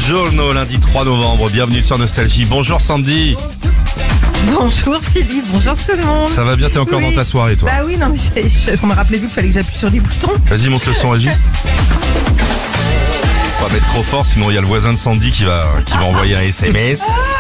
Buongiorno, lundi 3 novembre, bienvenue sur Nostalgie. Bonjour Sandy. Bonjour Philippe, bonjour tout le monde. Ça va bien, t'es encore dans ta soirée toi? Bah oui, non mais on me rappelait plus qu'il fallait que j'appuie sur des boutons. Vas-y, monte le son Régis. Faut pas mettre trop fort, sinon il y a le voisin de Sandy qui va envoyer un SMS.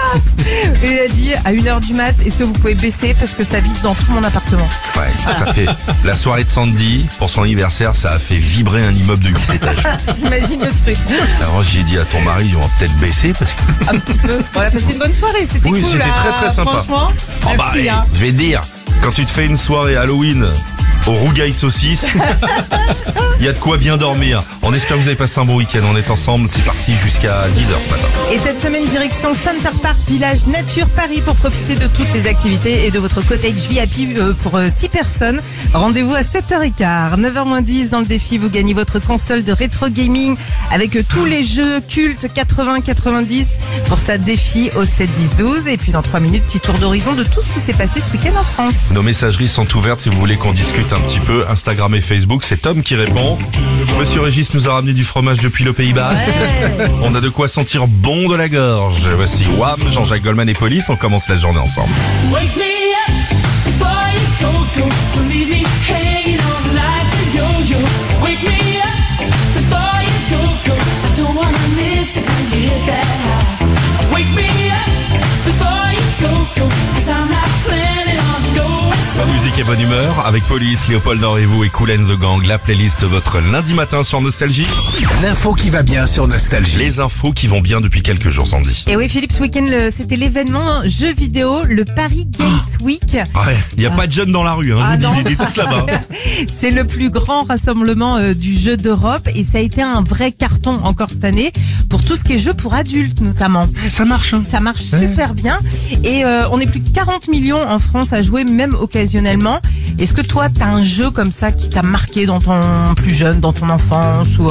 Il a dit à 1h du mat, est-ce que vous pouvez baisser parce que ça vibre dans tout mon appartement. Ouais, ça fait la soirée de Sandy, pour son anniversaire, ça a fait vibrer un immeuble de 8 étages. J'imagine le truc. Alors j'ai dit à ton mari, on va peut-être baisser parce que... Un petit peu. On a passé une bonne soirée, c'était Oui, cool. c'était très sympa. Franchement, merci. allez, je vais te dire, quand tu te fais une soirée Halloween au rougail saucisse, il y a de quoi bien dormir. On espère que vous avez passé un bon week-end. On est ensemble, c'est parti jusqu'à 10h ce matin. Et cette semaine, direction Center Parcs, village Nature Paris, pour profiter de toutes les activités et de votre cottage VIP pour 6 personnes. Rendez-vous à 7h15. 9h-10 dans le défi, vous gagnez votre console de rétro gaming avec tous les jeux cultes 80-90 pour ça défi au 7-10-12. Et puis dans 3 minutes, petit tour d'horizon de tout ce qui s'est passé ce week-end en France. Nos messageries sont ouvertes si vous voulez qu'on discute un petit peu. Instagram et Facebook, c'est Tom qui répond. Monsieur Régis nous a ramené du fromage depuis le Pays-Bas. Ouais. On a de quoi sentir bon de la gorge. Voici Wham, Jean-Jacques Goldman et Police. On commence la journée ensemble. Wake me up before you go. Don't leave me hanging on like a yo-yo. Wake me up before you go. I don't wanna miss it when you hit that high. Wake me up before you go. 'Cause I'm not planning on going. La musique et bonne humeur avec Police, Léopold Nord et vous et Kool and the Gang. La playlist de votre lundi matin sur Nostalgie. L'info qui va bien sur Nostalgie. Les infos qui vont bien depuis quelques jours, Sandy. Et oui, Philippe, ce week-end, c'était l'événement jeux vidéo, le Paris Games Week. Ouais, il n'y a pas de jeunes dans la rue, hein. Ah, Je vous non. dis, ils étaient tous là-bas. C'est le plus grand rassemblement du jeu d'Europe et ça a été un vrai carton encore cette année pour tout ce qui est jeu pour adultes notamment. Ça marche, hein. Ça marche super bien et on est plus de 40 millions en France à jouer même occasionnellement. Est-ce que toi t'as un jeu comme ça qui t'a marqué dans ton plus jeune, dans ton enfance ou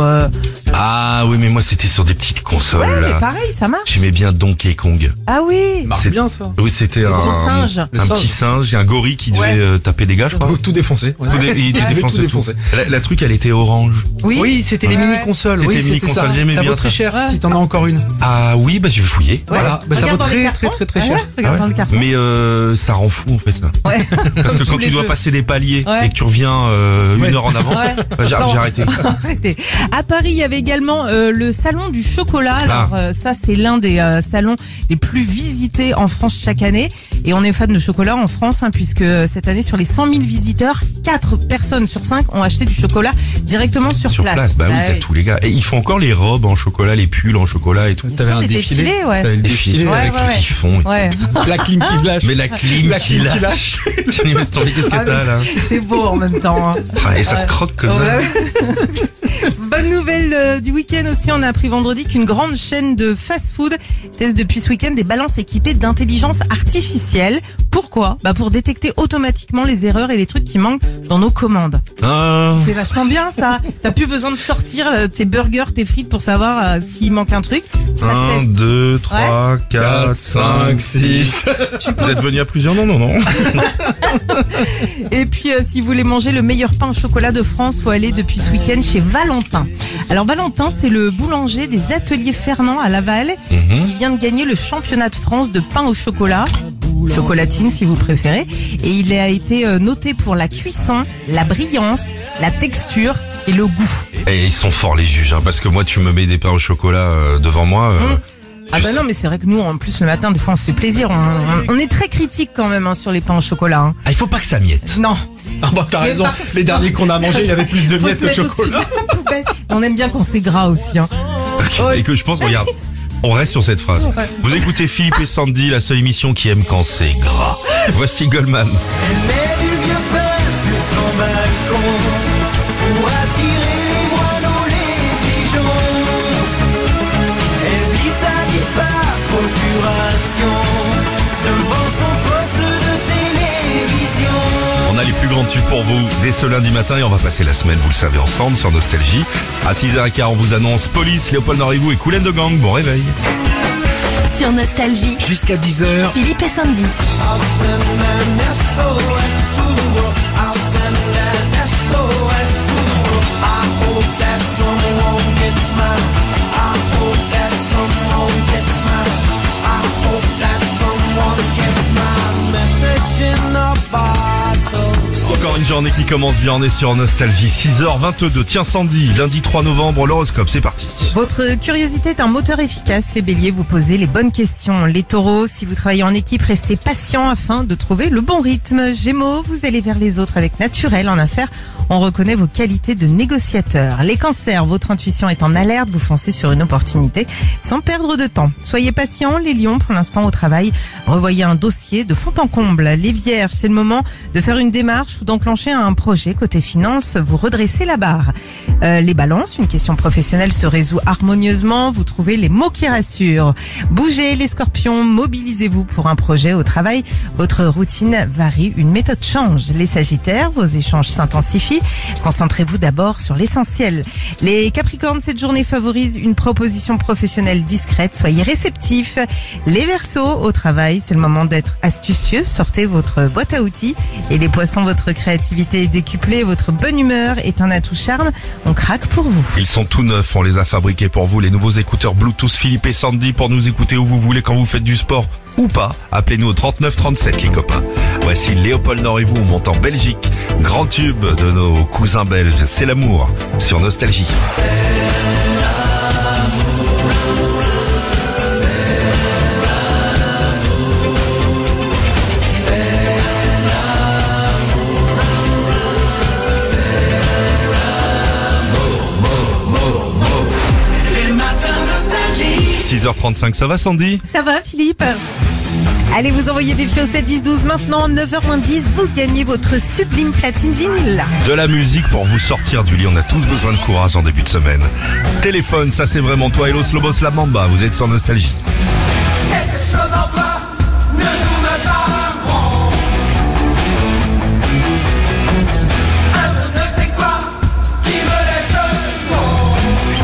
Ah oui, mais moi c'était sur des petites consoles. Ouais, là. mais pareil, ça marche. J'aimais bien Donkey Kong. Ah oui. C'est bien ça. Oui, c'était gros singe. un Le singe. petit singe, un gorille qui devait taper des gars, je crois. Tout défoncé. Ouais. Il était Ouais. défoncé, Tout défoncé. La truc, elle était orange. Oui. C'était Ouais, les ouais. mini-consoles. C'était Oui, les c'était mini-consoles, ça. j'aimais Ça bien vaut très ça. cher Ouais. si t'en as encore une. Ah oui, bah je vais fouiller. Voilà. Bah, ça Regarde vaut dans les très cartons. très cher. Regarde dans le carton. Mais ça rend fou en fait ça. Ouais. Parce que Comme quand tous tu les dois jeux. passer des paliers Ouais. et que tu reviens une heure en avant, Ouais. bah, j'ai Non. arrêté. Arrêtez. À Paris, il y avait également le salon du chocolat. Alors ça, c'est l'un des salons les plus visités en France chaque année. Et on est fan de chocolat en France, hein, puisque cette année, sur les 100 000 visiteurs, 4 personnes sur 5 ont acheté du chocolat directement sur place. Bah oui, Ah t'as oui. tous les gars. Et ils font encore les robes en chocolat, les pulls en chocolat et tout. T'avais sont un des défilé. défilés, ouais. T'avais le défilé Ouais, avec ouais, ouais. Ils font. Ouais, la clim qui lâche. Mais la clim La qui clim qui lâche. Tu me laisses tomber, qu'est-ce que Ah, t'as mais là? c'est beau en même temps. Hein. Ah, et ça se croque comme ça. Ouais. Bonne nouvelle du week-end aussi, on a appris vendredi qu'une grande chaîne de fast-food teste depuis ce week-end des balances équipées d'intelligence artificielle. Pourquoi ? Bah pour détecter automatiquement les erreurs et les trucs qui manquent dans nos commandes. Ah. C'est vachement bien ça. T'as plus besoin de sortir tes burgers, tes frites pour savoir s'il manque un truc. Ça 1, teste. 2, 3, 4, 5, 6. Vous êtes venus à plusieurs? Non. Et puis si vous voulez manger le meilleur pain au chocolat de France, faut aller depuis ce week-end chez Valentin. Alors Valentin, c'est le boulanger des ateliers Fernand à Laval. Il vient de gagner le championnat de France de pain au chocolat. Chocolatine si vous préférez. Et il a été noté pour la cuisson, la brillance, la texture et le goût. Et ils sont forts les juges, hein, parce que moi tu me mets des pains au chocolat devant moi. Ah bah non, mais c'est vrai que nous, en plus, le matin, des fois, on se fait plaisir. On est très critique quand même hein, sur les pains au chocolat. Hein. Ah, il faut pas que ça miette. Non. Ah bah t'as Mais raison. par- Les derniers qu'on a mangés, il y avait plus de Faut miettes se que de mettre au-dessus chocolat. de la poubelle. On aime bien quand c'est gras aussi. Hein. Et que je pense, regarde, on reste sur cette phrase. Vous écoutez Philippe et Sandy, la seule émission qui aime quand c'est gras. Voici Goldman. Elle met du vieux pain sur son balcon pour attirer les moineaux, les pigeons. Elle vit sa vie par procuration devant son poste de télévision. On a les plus grands tubes pour vous dès ce lundi matin et on va passer la semaine, vous le savez, ensemble sur Nostalgie. À 6h15, on vous annonce Police, Léopold Nord et vous et Kool and the Gang. Bon réveil. Sur Nostalgie, Jusqu'à 10h. Philippe et Sandy. I'll send an SOS to the world. I'll send an SOS to the world. I hope that someone gets mine. I hope that someone Encore une journée qui commence bien, on est sur Nostalgie. 6h22. Tiens Sandy, lundi 3 novembre, l'horoscope, c'est parti. Votre curiosité est un moteur efficace. Les béliers, vous posez les bonnes questions. Les taureaux, si vous travaillez en équipe, restez patient afin de trouver le bon rythme. Gémeaux, vous allez vers les autres avec naturel. En affaires, on reconnaît vos qualités de négociateur. Les cancers, votre intuition est en alerte. Vous foncez sur une opportunité sans perdre de temps. Soyez patients. Les lions, pour l'instant au travail, revoyez un dossier de fond en comble. Les vierges, c'est le moment de faire une démarche ou d'enclencher un projet. Côté finance, vous redressez la barre. Les balances, une question professionnelle se résout harmonieusement. Vous trouvez les mots qui rassurent. Bougez les scorpions, mobilisez-vous pour un projet au travail. Votre routine varie, une méthode change. Les sagittaires, vos échanges s'intensifient. Concentrez-vous d'abord sur l'essentiel. Les capricornes, cette journée favorise une proposition professionnelle discrète. Soyez réceptifs. Les verseaux, au travail, c'est le moment d'être astucieux. Sortez votre boîte à outils. Et les poissons, votre créativité est décuplée. Votre bonne humeur est un atout charme. On craque pour vous. Ils sont tout neufs, on les a fabriqués pour vous. Les nouveaux écouteurs Bluetooth Philippe et Sandy pour nous écouter où vous voulez, quand vous faites du sport ou pas. Appelez-nous au 39 37 les copains. Voici Léopold Nord et vous, on monte en Belgique. Grand tube de nos cousins belges, c'est l'amour sur Nostalgie. Les matins Nostalgie. 6h35, ça va Sandy? Ça va, Philippe? Allez, vous envoyez des fios au 7 10 12 maintenant, 9h10, vous gagnez votre sublime platine vinyle. De la musique pour vous sortir du lit, on a tous besoin de courage en début de semaine. Téléphone, ça c'est vraiment toi, Hello Slobos la Mamba, vous êtes sur Nostalgie. Quelque chose en toi ne tourne pas rond. Un je ne sais quoi qui me laisse bon.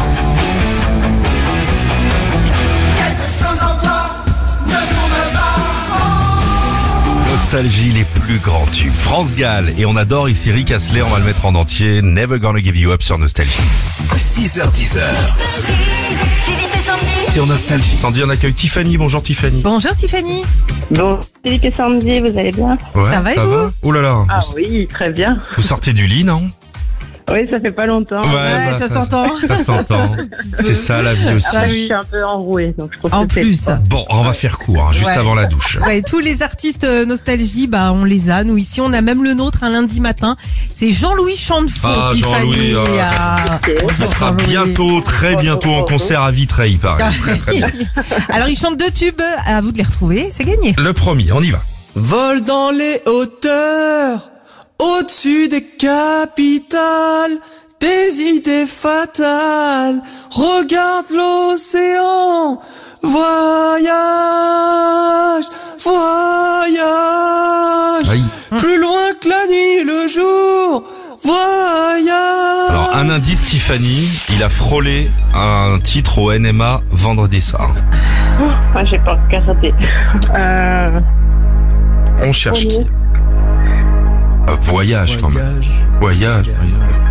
Quelque chose en toi ne tourne pas rond. Nostalgie, les plus grands tubes. France Gall, et on adore ici Rick Astley, on va le mettre en entier. Never Gonna Give You Up sur Nostalgie. 6h10. Philippe et Sandy. Sur Nostalgie. Sandy, on accueille Tiffany. Bonjour Tiffany. Bonjour Tiffany. Bon, Philippe et Sandy, vous allez bien? Ouais, Ça va et vous? Oh là là. Ah oui, très bien. Vous sortez du lit, non? Oui, ça fait pas longtemps. Ouais, ça s'entend. Ça s'entend. C'est ça la vie aussi. Ah Je oui. suis un peu enrouée, donc je trouve En que c'est plus. Bon, on va faire court, hein, juste Ouais. avant la douche. Ouais, tous les artistes nostalgie, bah on les a. Nous ici, on a même le nôtre un lundi matin. C'est Jean-Louis Chantefaux, Ah, Tiffany. Jean-Louis, Il sera bientôt, très bientôt en concert à Vitré, il paraît. Très très bien. Alors, il chante 2 tubes. À vous de les retrouver. C'est gagné. Le premier, on y va. Vole dans les hauteurs, au-dessus des capitales, des idées fatales. Regarde l'océan, voyage, voyage. Aïe. Plus loin que la nuit, le jour, voyage. Alors, un indice, Tiffany, il a frôlé un titre au NMA vendredi soir. Moi, j'ai pas regardé. On cherche qui? Voyage quand même. Voyage. Voyage.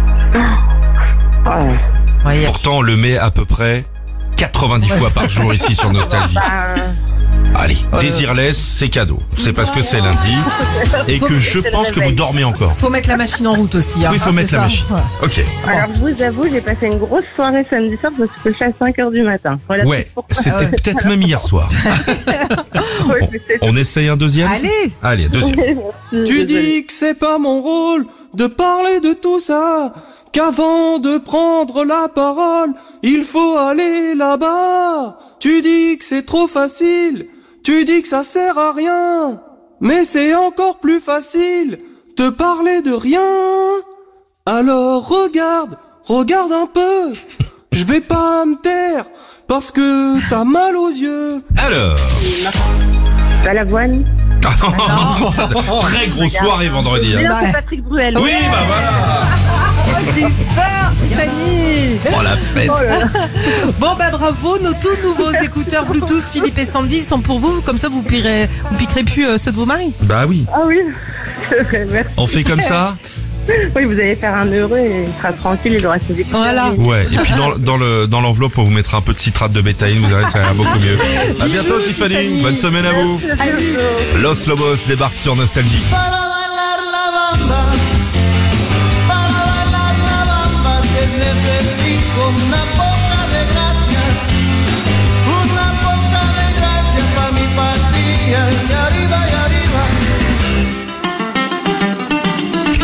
Ouais. Ouais, Pourtant, on le met à peu près 90 fois par jour ici sur Nostalgie. Allez, Désirless, c'est cadeau. C'est parce que c'est lundi et que je pense que vous dormez encore. faut mettre la machine en route aussi. Hein. Oui, il faut mettre C'est la ça. machine. Ouais. Ok. Alors, je vous avoue, j'ai passé une grosse soirée samedi soir parce que je suis à 5h du matin. Voilà Ouais, tout pourquoi. c'était peut-être même hier soir. Ouais, mais c'est- On essaye un deuxième? Allez. Allez, deuxième. Tu Désolée. dis que c'est pas mon rôle de parler de tout ça, qu'avant de prendre la parole, il faut aller là-bas. Tu dis que c'est trop facile, tu dis que ça sert à rien, mais c'est encore plus facile de parler de rien. Alors regarde un peu, je vais pas me taire, parce que t'as mal aux yeux. Alors. À l'avoine. Très grosse soirée vendredi. hein. Bien, Ouais. c'est Patrick Bruel. Oui, bah voilà. J'ai eu peur, Tiffany. Oh la fête. Bon, bah bravo. Nos tout nouveaux écouteurs Bluetooth Philippe et Sandy sont pour vous. Comme ça, vous piquerez plus ceux de vos maris. Bah oui. Ah oui. Merci. On fait comme ça? Oui, vous allez faire un heureux et il sera tranquille, il aura ses écouteurs. Voilà. Ouais, et puis dans l'enveloppe, on vous mettra un peu de citrate de bétaïne, vous verrez, ça ira beaucoup mieux. À bientôt, Bisous, Tiffany. Tiffany. Bonne semaine à vous. Salut. Los Lobos débarque sur Nostalgie. Para bailar la bamba,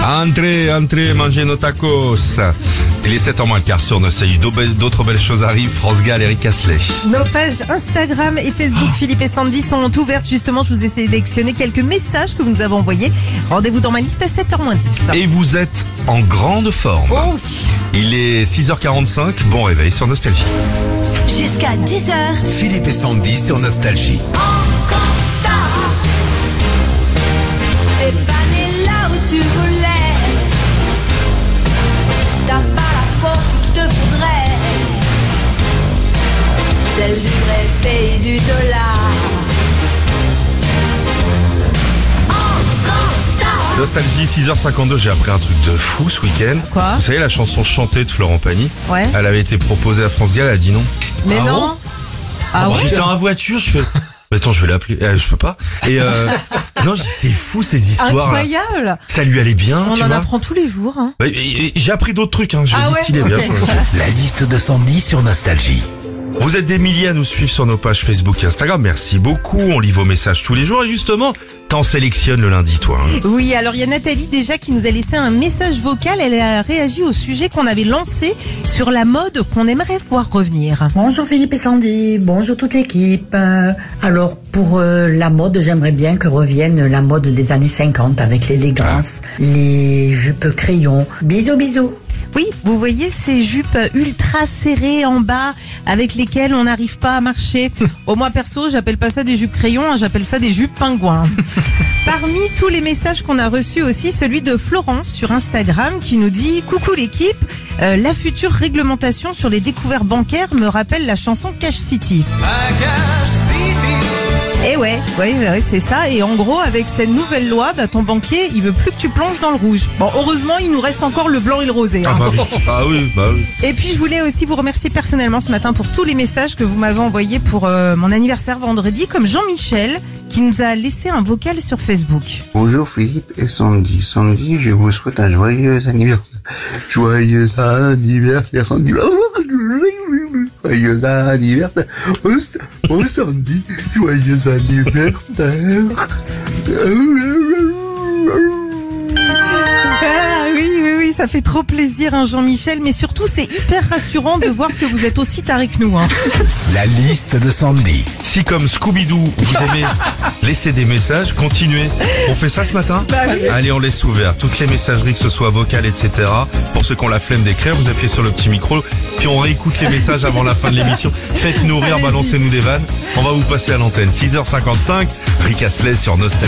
Entrez, mangez nos tacos. Il est 7h moins le quart sur Nostalgie. D'autres belles choses arrivent. France Gall, Eric Asselet. Nos pages Instagram et Facebook Philippe et Sandy sont ouvertes. Justement, je vous ai sélectionné quelques messages que vous nous avez envoyés. Rendez-vous dans ma liste à 7h10. Et vous êtes en grande forme. Oh oui. Il est 6h45. Bon réveil sur Nostalgie. Jusqu'à 10h. Philippe et Sandy sur Nostalgie. T'es pas né là où tu voulais. T'as pas la peau qu'il te faudrait. Celle du vrai pays du dollar. Nostalgie, 6h52, j'ai appris un truc de fou ce week-end. Quoi ? Vous savez la chanson Chantée de Florent Pagny ? Ouais. Elle avait été proposée à France Gall, elle a dit non. Mais non. Ah ouais. J'étais en voiture, je fais... Mais attends, je vais l'appeler. Je peux pas. Et non, c'est fou ces histoires. Incroyable. Ça lui allait bien, On tu en vois. apprend tous les jours. Hein. Et j'ai appris d'autres trucs, hein. J'ai Ah ouais, distillé ok. bien sûr. La liste de Sandy sur Nostalgie. Vous êtes des milliers à nous suivre sur nos pages Facebook et Instagram. Merci beaucoup. On lit vos messages tous les jours. Et justement, t'en sélectionnes le lundi, toi. Hein. Oui, alors il y a Nathalie déjà qui nous a laissé un message vocal. Elle a réagi au sujet qu'on avait lancé sur la mode qu'on aimerait voir revenir. Bonjour Philippe et Sandy, bonjour toute l'équipe. Alors pour la mode, j'aimerais bien que revienne la mode des années 50 avec l'élégance, les jupes crayons. Bisous bisous. Oui, vous voyez ces jupes ultra serrées en bas avec lesquelles on n'arrive pas à marcher. Au moi perso, j'appelle pas ça des jupes crayons, hein, j'appelle ça des jupes pingouins. Parmi tous les messages qu'on a reçus aussi, celui de Florence sur Instagram qui nous dit « Coucou l'équipe, la future réglementation sur les découvertes bancaires me rappelle la chanson Cash City. » Et ouais, c'est ça. Et en gros, avec cette nouvelle loi, ton banquier, il veut plus que tu plonges dans le rouge. Bon, heureusement, il nous reste encore le blanc et le rosé. Hein. Ah oui. Et puis, je voulais aussi vous remercier personnellement ce matin pour tous les messages que vous m'avez envoyés pour mon anniversaire vendredi, comme Jean-Michel, qui nous a laissé un vocal sur Facebook. Bonjour Philippe et Sandy. Sandy, je vous souhaite un joyeux anniversaire. Joyeux anniversaire Sandy. Joyeux anniversaire. Oh Sandy, joyeux anniversaire. Ah oui, ça fait trop plaisir, hein, Jean-Michel, mais surtout c'est hyper rassurant de voir que vous êtes aussi tarés que nous. Hein. La liste de Sandy. Si comme Scooby-Doo, vous aimez laisser des messages, continuez. On fait ça ce matin ? Bah oui. Allez, on laisse ouvert. Toutes les messageries, que ce soit vocales, etc. Pour ceux qui ont la flemme d'écrire, vous appuyez sur le petit micro, puis on réécoute les messages avant la fin de l'émission. Faites-nous rire, balancez-nous des vannes. On va vous passer à l'antenne. 6h55, Rick Asselet sur Nostalgie.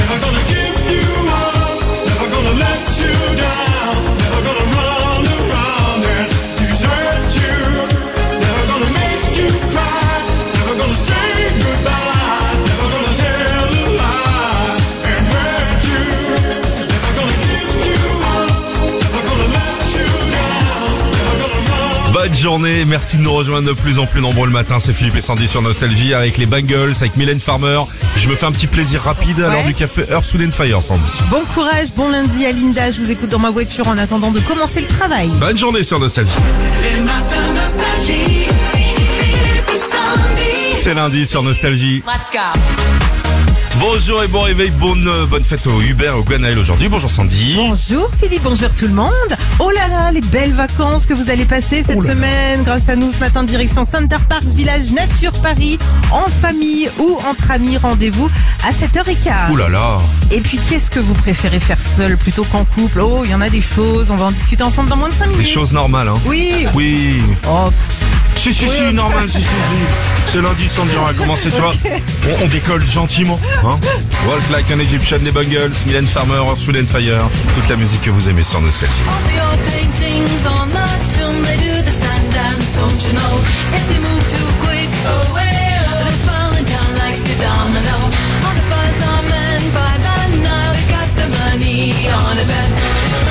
Bonne journée, merci de nous rejoindre de plus en plus nombreux le matin, c'est Philippe et Sandy sur Nostalgie avec les Bangles, avec Mylène Farmer. Je me fais un petit plaisir rapide à l'heure du café Earth, Wind & Fire, Sandy. Bon courage, bon lundi à Linda, je vous écoute dans ma voiture en attendant de commencer le travail. Bonne journée sur Nostalgie. Les matins Nostalgie. Philippe et Sandy. C'est lundi sur Nostalgie. Let's go. Bonjour et bon réveil, bonne fête au Hubert et au Gwenaël aujourd'hui. Bonjour Sandy. Bonjour Philippe, bonjour tout le monde. Oh là là, les belles vacances que vous allez passer cette semaine grâce à nous ce matin direction Center Parcs, village Nature Paris, en famille ou entre amis. Rendez-vous à 7h15. Ouh là là. Et puis qu'est-ce que vous préférez faire seul plutôt qu'en couple? Oh, il y en a des choses, on va en discuter ensemble dans moins de 5 minutes. Des choses normales, hein. Oui. Oui. Oh, Si, normal, si. C'est lundi, Sandy, on va commencer, tu vois. On décolle gentiment, hein. Walk Like an Egyptian, les Bungles, Mylène Farmer, Earth, Wind & Fire. Toute la musique que vous aimez sur Nostalgie. Your paintings on the tomb, they do the sun dance, don't you know? If they move too quick, away, they're falling down like a domino. On the bazaar man by the Nile, they got the money on a bet.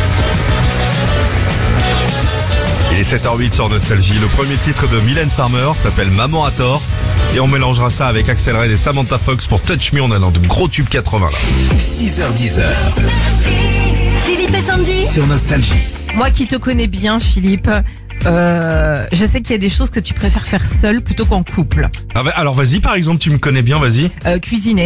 Il est 7h08 sur Nostalgie. Le premier titre de Mylène Farmer s'appelle Maman à tort. Et on mélangera ça avec Axel Red et Samantha Fox pour Touch Me. On a dans de gros tubes 80 là. 6h10. Philippe et Sandy. Sur Nostalgie. moi qui te connais bien, Philippe, je sais qu'il y a des choses que tu préfères faire seul plutôt qu'en couple. Alors vas-y, par exemple, tu me connais bien, vas-y. Cuisiner.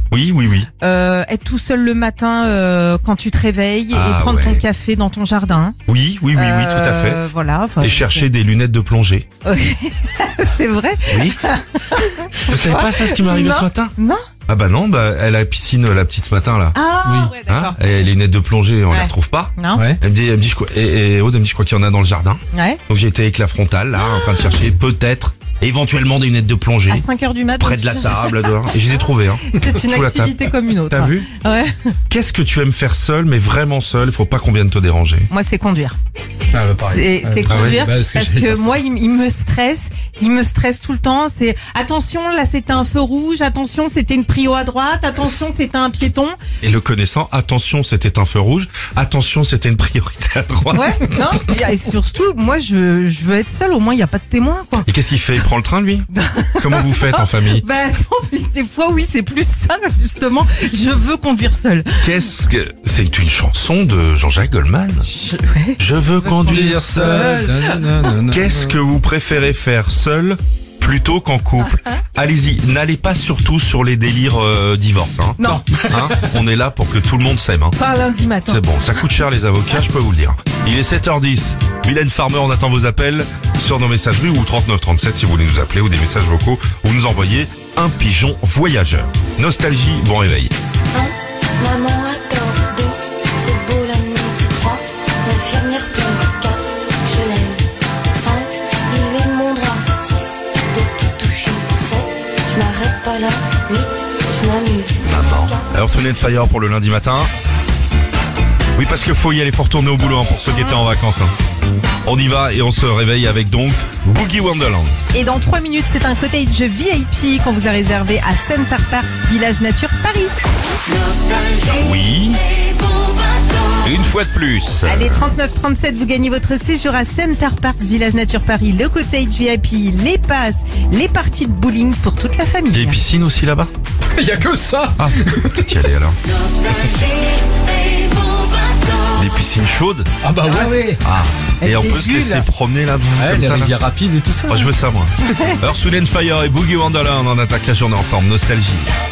Oui. Être tout seul le matin quand tu te réveilles Ah, et prendre ton ouais. café dans ton jardin. Oui, tout à fait. Voilà. enfin, Et chercher des lunettes de plongée. C'est vrai? Oui. Vous savez pas ça, ce qui m'est arrivé Non. ce matin? Non? Ah bah non, elle a la piscine, la petite ce matin là. Ah, ouais, d'accord. Et les lunettes de plongée, on Ouais. les retrouve pas. Non? Ouais. Elle me dit, et Aude, elle me dit, je crois qu'il y en a dans le jardin. Ouais. Donc j'ai été avec la frontale, là, en train de chercher peut-être, éventuellement des lunettes de plongée. À 5h du matin. Près de la table, dehors. Et je les ai trouvées, hein. C'est une Sous la table. activité comme une autre. T'as vu? Ouais. Qu'est-ce que tu aimes faire seul, mais vraiment seul? Faut pas qu'on vienne te déranger. Moi, c'est conduire. Ah, bah, pareil. C'est Ah ouais. conduire Bah, ce que parce j'allais que dire, moi, il me stresse tout le temps. C'est attention, là, c'était un feu rouge. Attention, c'était une prio à droite. Attention, c'était un piéton. Et le connaissant, attention, c'était un feu rouge. Attention, c'était une priorité à droite. Ouais, non. Et surtout, moi, je veux être seule. Au moins, il y a pas de témoin, quoi. Et qu'est-ce qu'il fait? Il prend le train, lui? Comment vous faites en famille? Bah, non, des fois, oui, c'est plus ça, justement. Je veux conduire seule. Qu'est-ce que... C'est une chanson de Jean-Jacques Goldman. Ouais. Je veux conduire seul. Qu'est-ce que vous préférez faire seul plutôt qu'en couple? Allez-y, n'allez pas surtout sur les délires divorce. Hein. Non. Hein, on est là pour que tout le monde s'aime. Hein. Pas lundi matin. C'est bon, ça coûte cher les avocats, je peux vous le dire. Il est 7h10. Mylène Farmer, on attend vos appels sur nos messageries ou 3937 si vous voulez nous appeler ou des messages vocaux ou nous envoyer un pigeon voyageur. Nostalgie, bon réveil. Maman a tort, 2, c'est beau l'amour, 3, l'infirmière pleure, 4, je l'aime, 5, il est mon droit, 6, de tout toucher, 7, je m'arrête pas là, 8, je m'amuse. Alors Fenêtre Fire pour le lundi matin. Oui, parce que faut y aller, faut retourner au boulot hein, pour ceux qui étaient en vacances. Hein. On y va et on se réveille avec donc Boogie Wonderland. Et dans 3 minutes, c'est un cottage VIP qu'on vous a réservé à Center Parks, Village Nature Paris. Oui. Une fois de plus. Allez, 3937, vous gagnez votre séjour à Center Parks, Village Nature Paris, le cottage VIP, les passes, les parties de bowling pour toute la Il y a famille. une piscine aussi là-bas? Il y a que ça. Ah, peut-être y aller alors. Des piscines chaudes? Ah bah ouais. Ah. Et Avec on des peut se bulles. laisser promener là, Ouais, comme les ça là. rivières rapides et tout ça. Oh, je veux ça moi. Alors Soul and Fire et Boogie Wonderland, on attaque la journée ensemble. Nostalgie.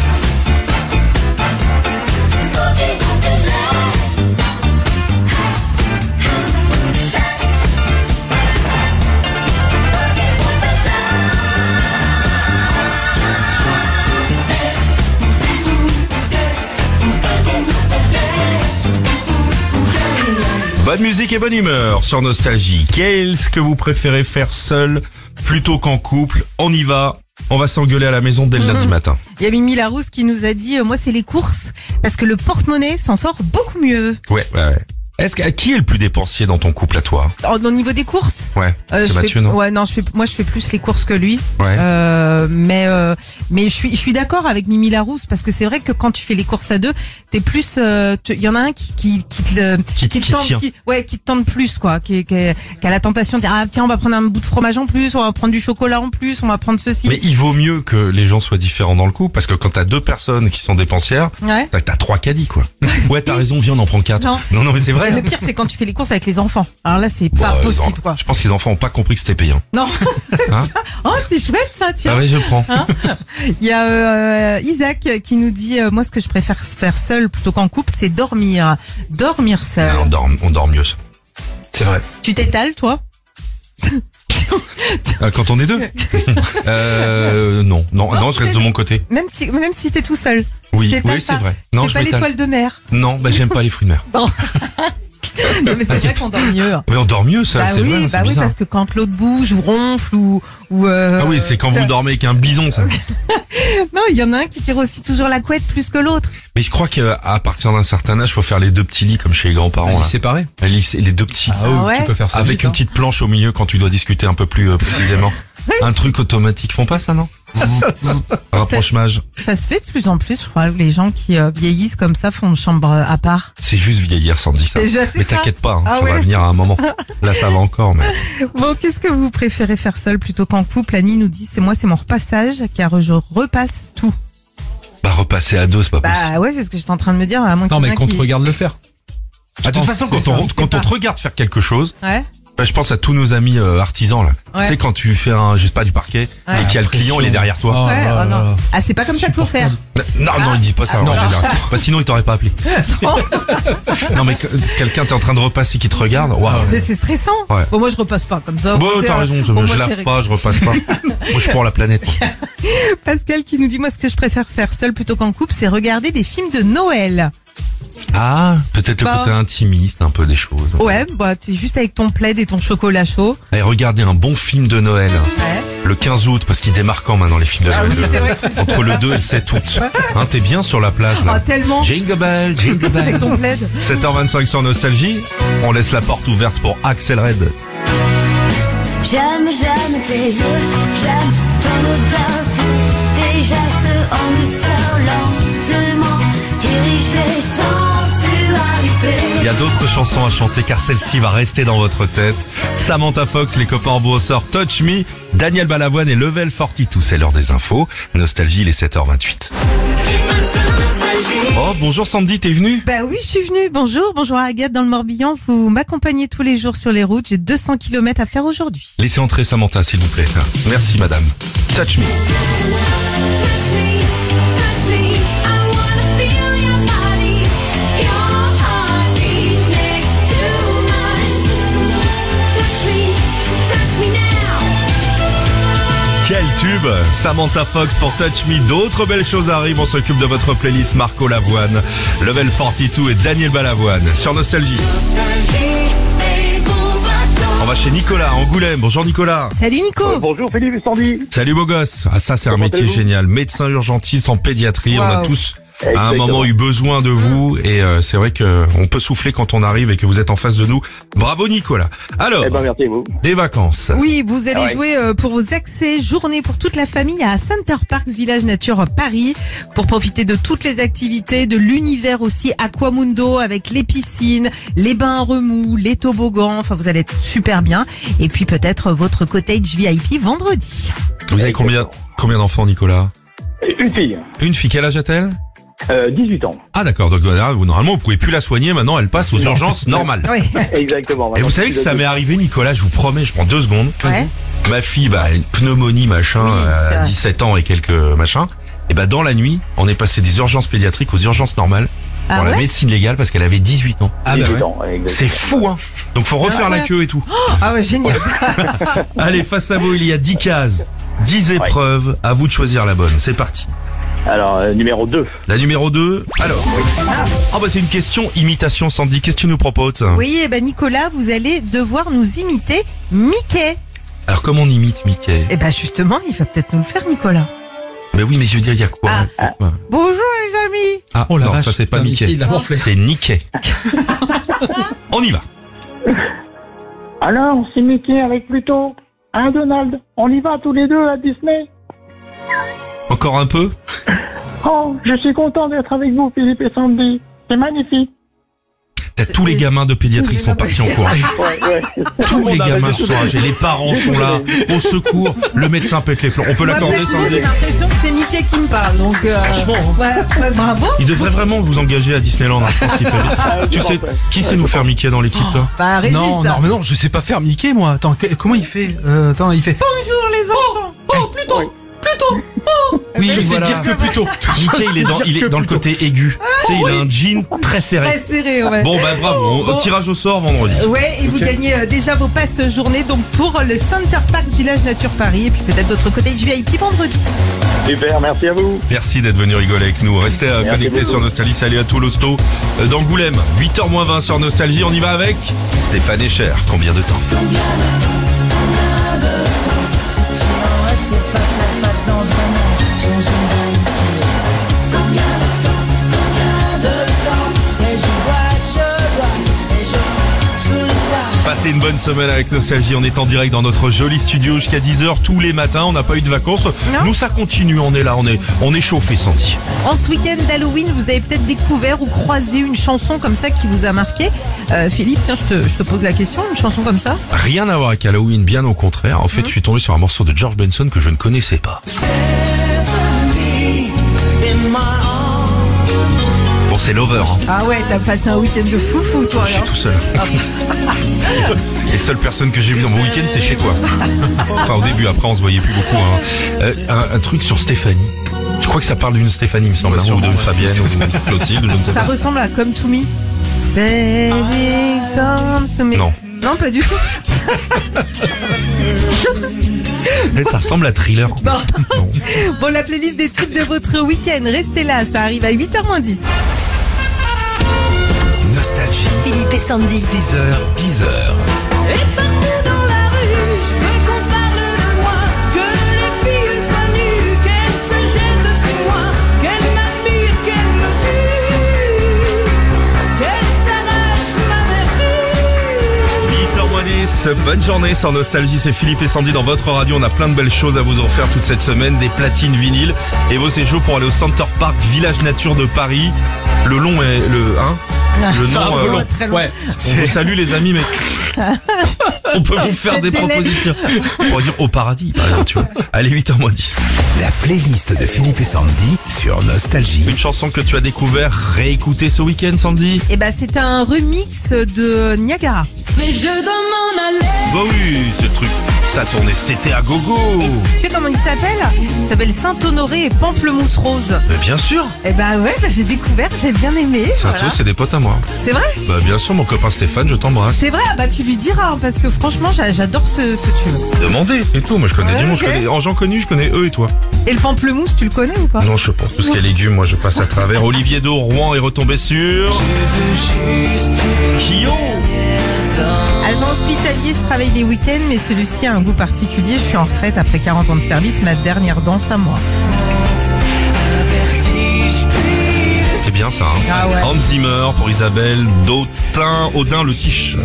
Bonne musique et bonne humeur sur Nostalgie. Qu'est-ce que vous préférez faire seul plutôt qu'en couple? On y va. On va s'engueuler à la maison dès le lundi matin. Il y a Mimi Larousse qui nous a dit, moi c'est les courses, parce que le porte-monnaie s'en sort beaucoup mieux. Ouais. Est-ce que qui est le plus dépensier dans ton couple à toi? Au niveau des courses, Ouais, c'est je Mathieu, fais, non? ouais, non, moi je fais plus les courses que lui. Ouais. Mais je suis d'accord avec Mimi Larousse parce que c'est vrai que quand tu fais les courses à deux, t'es plus, il y en a un qui te tente, tient. qui te tente plus quoi, qui a la tentation de dire ah tiens on va prendre un bout de fromage en plus, on va prendre du chocolat en plus, on va prendre ceci. Mais il vaut mieux que les gens soient différents dans le couple parce que quand t'as deux personnes qui sont dépensières, Ouais. t'as 3 caddies quoi. Ouais, t'as raison, viens on en prend 4. Non. Non mais c'est vrai. Et hein. le pire c'est quand tu fais les courses avec les enfants. Alors là c'est pas Bon, possible non, quoi. Je pense que les enfants ont pas compris que c'était payant. Non. Hein? Oh c'est chouette ça tiens. Ah ouais, je prends. Il y a Isaac qui nous dit moi ce que je préfère faire seul plutôt qu'en couple c'est dormir seul. Ah, on dort mieux ça. C'est vrai. Tu t'étales toi? Quand on est deux. Non, je reste de mon côté. Même si t'es tout seul. Oui, T'étales c'est pas. vrai. Non, C'est je pas m'étale. l'étoile de mer. Non, j'aime pas les fruits de mer. Non. Non, mais c'est vrai qu'on dort mieux. Mais on dort mieux ça, Bah c'est oui, vrai, bah c'est oui, bizarre. parce que quand l'autre bouge ou ronfle ou Ah oui, c'est quand vous dormez avec un bison ça. Non, il y en a un qui tire aussi toujours la couette plus que l'autre. Mais je crois qu'à partir d'un certain âge, faut faire les deux petits lits comme chez les grands-parents. là. séparés. Les deux petits. Ah oui, ouais. tu peux faire ça Avec vite, une hein. petite planche au milieu quand tu dois discuter un peu plus précisément. Un truc automatique. Font pas ça, non? Rapprochemage. Ça se fait de plus en plus, je crois. Les gens qui vieillissent comme ça font une chambre à part. C'est juste vieillir, Sandy, ça. Et je sais Mais ça. t'inquiète pas, hein, Ah ça ouais. va venir à un moment. Là, ça va encore, mais... Bon, qu'est-ce que vous préférez faire seul plutôt qu'en couple? Annie nous dit, c'est mon repassage, car je repasse tout. Bah, repasser à deux, c'est pas possible. Bah ouais, c'est ce que j'étais en train de me dire. À moins Non, qu'il y en mais ait qu'on qui... te regarde le faire. Ah, de toute façon, c'est ça, quand on te regarde faire quelque chose, Ouais. Enfin, je pense à tous nos amis artisans là. Ouais. Tu sais quand tu fais du parquet Ouais. et qu'il y a le client, il est derrière toi. Ouais, oh non. Ah, c'est pas comme ça qu'il faut faire. Non, ils disent pas ça. en général. Bah, sinon, ils t'auraient pas appelé. Non, mais quelqu'un t'es en train de repasser qui te regarde. Waouh. Mais c'est stressant. Ouais. Bon, moi, je repasse pas comme ça. Bon, C'est, t'as raison. bon, moi, Je c'est lave pas, je repasse pas. Moi, je suis pour la planète. Pascal qui nous dit, moi, ce que je préfère faire seul plutôt qu'en couple, c'est regarder des films de Noël. Ah, peut-être le Bah. côté intimiste, un peu des choses. Ouais, bah, t'es juste avec ton plaid et ton chocolat chaud. Allez, regardez un bon film de Noël. Ouais. Le 15 août, parce qu'il démarque quand maintenant les films de Ah Noël. oui, c'est vrai que c'est Entre le 2 et le 7 août. Hein, t'es bien sur la plage, Oh, là. tellement. Jingle bell, jingle bell. Avec ton plaid. 7h25 sur Nostalgie. On laisse la porte ouverte pour Axel Red. J'aime tes yeux, j'aime ton odeur, tes gestes en douceur lentement dirigés sensualité. Il y a d'autres chansons à chanter car celle-ci va rester dans votre tête. Samantha Fox, les copains en beau sort Touch Me, Daniel Balavoine et Level 42. C'est l'heure des infos. Nostalgie, il est 7h28. Oh, bonjour Sandy, t'es venue? Bah oui, je suis venue. Bonjour Agathe dans le Morbihan. Vous m'accompagnez tous les jours sur les routes. J'ai 200 km à faire aujourd'hui. Laissez entrer Samantha, s'il vous plaît. Merci madame. Touch Me. Quel tube, Samantha Fox pour Touch Me. D'autres belles choses arrivent, on s'occupe de votre playlist Marco Lavoine, Level 42 et Daniel Balavoine sur Nostalgie. On va chez Nicolas, à Angoulême. Bonjour Nicolas. Salut Nico. Bonjour Philippe et Sandy. Salut beau gosse. Ah ça c'est un Comment métier allez-vous génial. Médecin urgentiste en pédiatrie, on a Wow. tous à un Exactement. moment eu besoin de vous et c'est vrai que on peut souffler quand on arrive et que vous êtes en face de nous. Bravo Nicolas. Alors, Eh ben merci à vous. des vacances. Oui, vous allez Ah ouais. jouer pour vos accès journée pour toute la famille à Center Parcs Village Nature Paris pour profiter de toutes les activités, de l'univers aussi Aquamundo avec les piscines, les bains à remous, les toboggans. Enfin, vous allez être super bien. Et puis peut-être votre cottage VIP vendredi. Vous avez combien d'enfants Nicolas? Une fille, Une fille, quel âge a-t-elle? 18 ans. Ah d'accord, donc normalement vous pouvez plus la soigner, maintenant elle passe aux urgences normales. Oui. Exactement. Et vous savez que ça m'est arrivé Nicolas, je vous promets, je prends 2 secondes. Ouais. Ma fille, une pneumonie machin, Oui, c'est vrai. 17 ans et quelques machins. Et dans la nuit, on est passé des urgences pédiatriques aux urgences normales Ah pour la ouais médecine légale parce qu'elle avait 18 ans. Ah bah 18 ouais. ans, exactement. C'est fou hein. Donc faut refaire la ouais. queue et tout. Ah ouais, génial. Allez, face à vous, il y a 10 cases, 10 épreuves, à vous de choisir la bonne. C'est parti. Alors, numéro 2. La numéro 2, alors. C'est une question imitation Sandy, qu'est-ce que tu nous proposes? Oui, et ben Nicolas, vous allez devoir nous imiter Mickey. Alors comment on imite Mickey? Et ben justement, il va peut-être nous le faire Nicolas. Mais oui, mais je veux dire, il y a quoi? Bonjour les amis. Ah, Oh la non, vache, ça c'est pas putain, Mickey. il l'a morflé. C'est Nickey. On y va. Alors, c'est Mickey avec Pluto. Hein, Donald? On y va tous les deux à Disney? Encore un peu? Oh, je suis content d'être avec vous, Philippe et Sandy. C'est magnifique. T'as tous les gamins de pédiatrie qui sont partis en courant. Ouais. Tous les gamins sont âgés, les parents sont là, au secours, le médecin pète les plombs. On peut Moi, l'accorder perso, Sandy? j'ai l'impression que c'est Mickey qui me parle, donc Franchement, hein. ouais, bravo. Il devrait vraiment vous engager à Disneyland, hein, je pense qu'il peut. Tu sais, qui sait nous faire Mickey dans l'équipe, toi? Bah Régis. Mais non, je sais pas faire Mickey moi. Attends, comment il fait il fait. Bonjour les enfants. Oh, Pluto. Oui, je sais voilà. dire que Pluto. Mickey, il est dans le côté aigu. Tu sais, il a un jean très serré. Très serré, ouais. Bon, bravo. Bon. Tirage au sort vendredi. Ouais, et vous gagnez déjà vos passes journée donc pour le Center Parcs Village Nature Paris et puis peut-être votre cottage VIP vendredi. Super, merci à vous. Merci d'être venu rigoler avec nous. Restez connectés beaucoup. sur Nostalgie. Salut à tout l'hosto d'Angoulême. 8h-20 sur Nostalgie. On y va avec Stéphane Echer. Combien de temps? Passez une bonne semaine avec Nostalgie. On est en direct dans notre joli studio jusqu'à 10h tous les matins. On n'a pas eu de vacances. Non. Nous, ça continue. On est là. On est chauffé, Sandy. En ce week-end d'Halloween, vous avez peut-être découvert ou croisé une chanson comme ça qui vous a marqué. Philippe, tiens, je te pose la question, une chanson comme ça. Rien à voir avec Halloween, bien au contraire. En fait, je suis tombé sur un morceau de George Benson que je ne connaissais pas. Bon, c'est Lover. Hein. Ah ouais, t'as passé un week-end de foufou, toi. Je suis hein. tout seul. Les seules personnes que j'ai vues dans mon week-end, c'est chez toi. Enfin, au début, après, on se voyait plus beaucoup. Hein. Un truc sur Stéphanie. Je crois que ça parle d'une Stéphanie, il me semble, ou d'une Fabienne, ou Clotilde, je ne sais Ça pas. ressemble à Come to Me. Baby, come to me. Non. Non, pas du tout. Ça ressemble à Thriller. Bon. Bon, la playlist des tubes de votre week-end, restez là, ça arrive à 8h-10. Nostalgie. Philippe et Sandy. 6h, 10h. Et partout dans la rue, je veux qu'on parle de moi, que les filles soient nues, qu'elles se jettent sur moi, qu'elles m'admirent, qu'elles me tuent, qu'elles s'arrachent ma vertu. 8h-10, bonne journée sur Nostalgie, c'est Philippe et Sandy dans votre radio. On a plein de belles choses à vous offrir toute cette semaine, des platines vinyles et vos séjours pour aller au Center Park, village nature de Paris. Le long est le C'est un nom. peu long. très long. Ouais. On vous salue les amis, mais on peut vous faire des Délai. propositions. On pourrait dire au paradis, par exemple, tu vois. Allez, 8h-10. La playlist de Philippe et Sandy sur Nostalgie. Une chanson que tu as découvert, réécoutée ce week-end, Sandy? Et bah, c'est un remix de Niagara. Mais je demande à l'air. Bah oui, ce truc, ça tournait cet été à gogo. Tu sais comment il s'appelle? Il s'appelle Saint-Honoré et Pamplemousse Rose. Mais bien sûr, Et bah ouais, bah, j'ai découvert, j'ai bien aimé. Saint-O, Voilà. c'est des potes à moi. C'est vrai? Bah bien sûr, mon copain Stéphane, je t'embrasse. C'est vrai, ah bah tu lui diras, hein, parce que franchement, j'adore ce tube. Demandez et tout, moi je connais Ouais, du monde, ok. en gens connus, je connais eux et toi. Et le pamplemousse, tu le connais ou pas? Non, je sais pas, tout ce qui est légumes, moi je passe à travers. Olivier Do, Rouen est retombé sur... Kyo. Agent hospitalier, je travaille les week-ends, mais celui-ci a un goût particulier. Je suis en retraite après 40 ans de service, ma dernière danse à moi. C'est bien ça, hein. Ah ouais. Hans Zimmer pour Isabelle, Audin Le Tiche.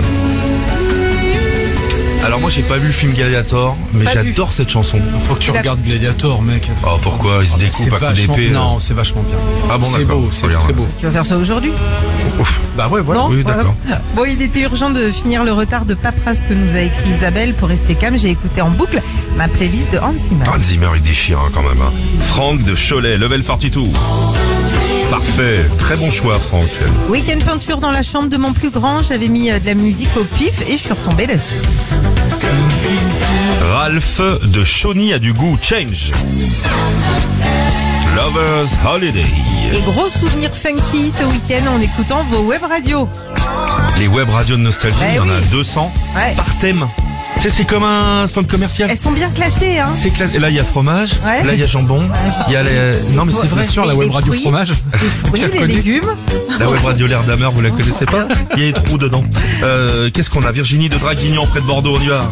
Alors moi j'ai pas vu le film Gladiator, mais Pas vu. j'adore cette chanson. Faut que tu regardes Gladiator, mec. Oh pourquoi il se C'est découpe à coups vachement. d'épée Non, c'est vachement bien. Ah bon, C'est d'accord, beau, très c'est bien, très ouais. beau. Tu vas faire ça aujourd'hui? Ouf. Bah ouais, voilà. Non, Oui, d'accord. Bon, il était urgent de finir le retard de paperasse que nous a écrit Isabelle. Pour rester calme, j'ai écouté en boucle ma playlist de Hans Zimmer. Hans Zimmer il déchire hein, quand même. Hein. Franck de Cholet, Level 42. Parfait, très bon choix Franck. Week-end peinture dans la chambre de mon plus grand. J'avais mis de la musique au pif et je suis retombée là-dessus. Ralph de Chauny a du goût, Change. Lovers Holiday. Et gros souvenirs funky ce week-end en écoutant vos web radios. Les web radios de Nostalgie, Eh il y en a oui. 200 Ouais. par thème. Tu sais, c'est comme un centre commercial. Elles sont bien classées, hein. C'est classé. Là, il y a fromage. Ouais. Là, il y a jambon. Il y a les... Non, mais c'est vrai. Bien sûr, la Et web les radio fruits. fromage. Les fruits, J'ai les reconnu. légumes. La web radio L'air d'Amer, vous la connaissez pas? Il y a des trous dedans. Qu'est-ce qu'on a? Virginie de Draguignan, près de Bordeaux, on y va.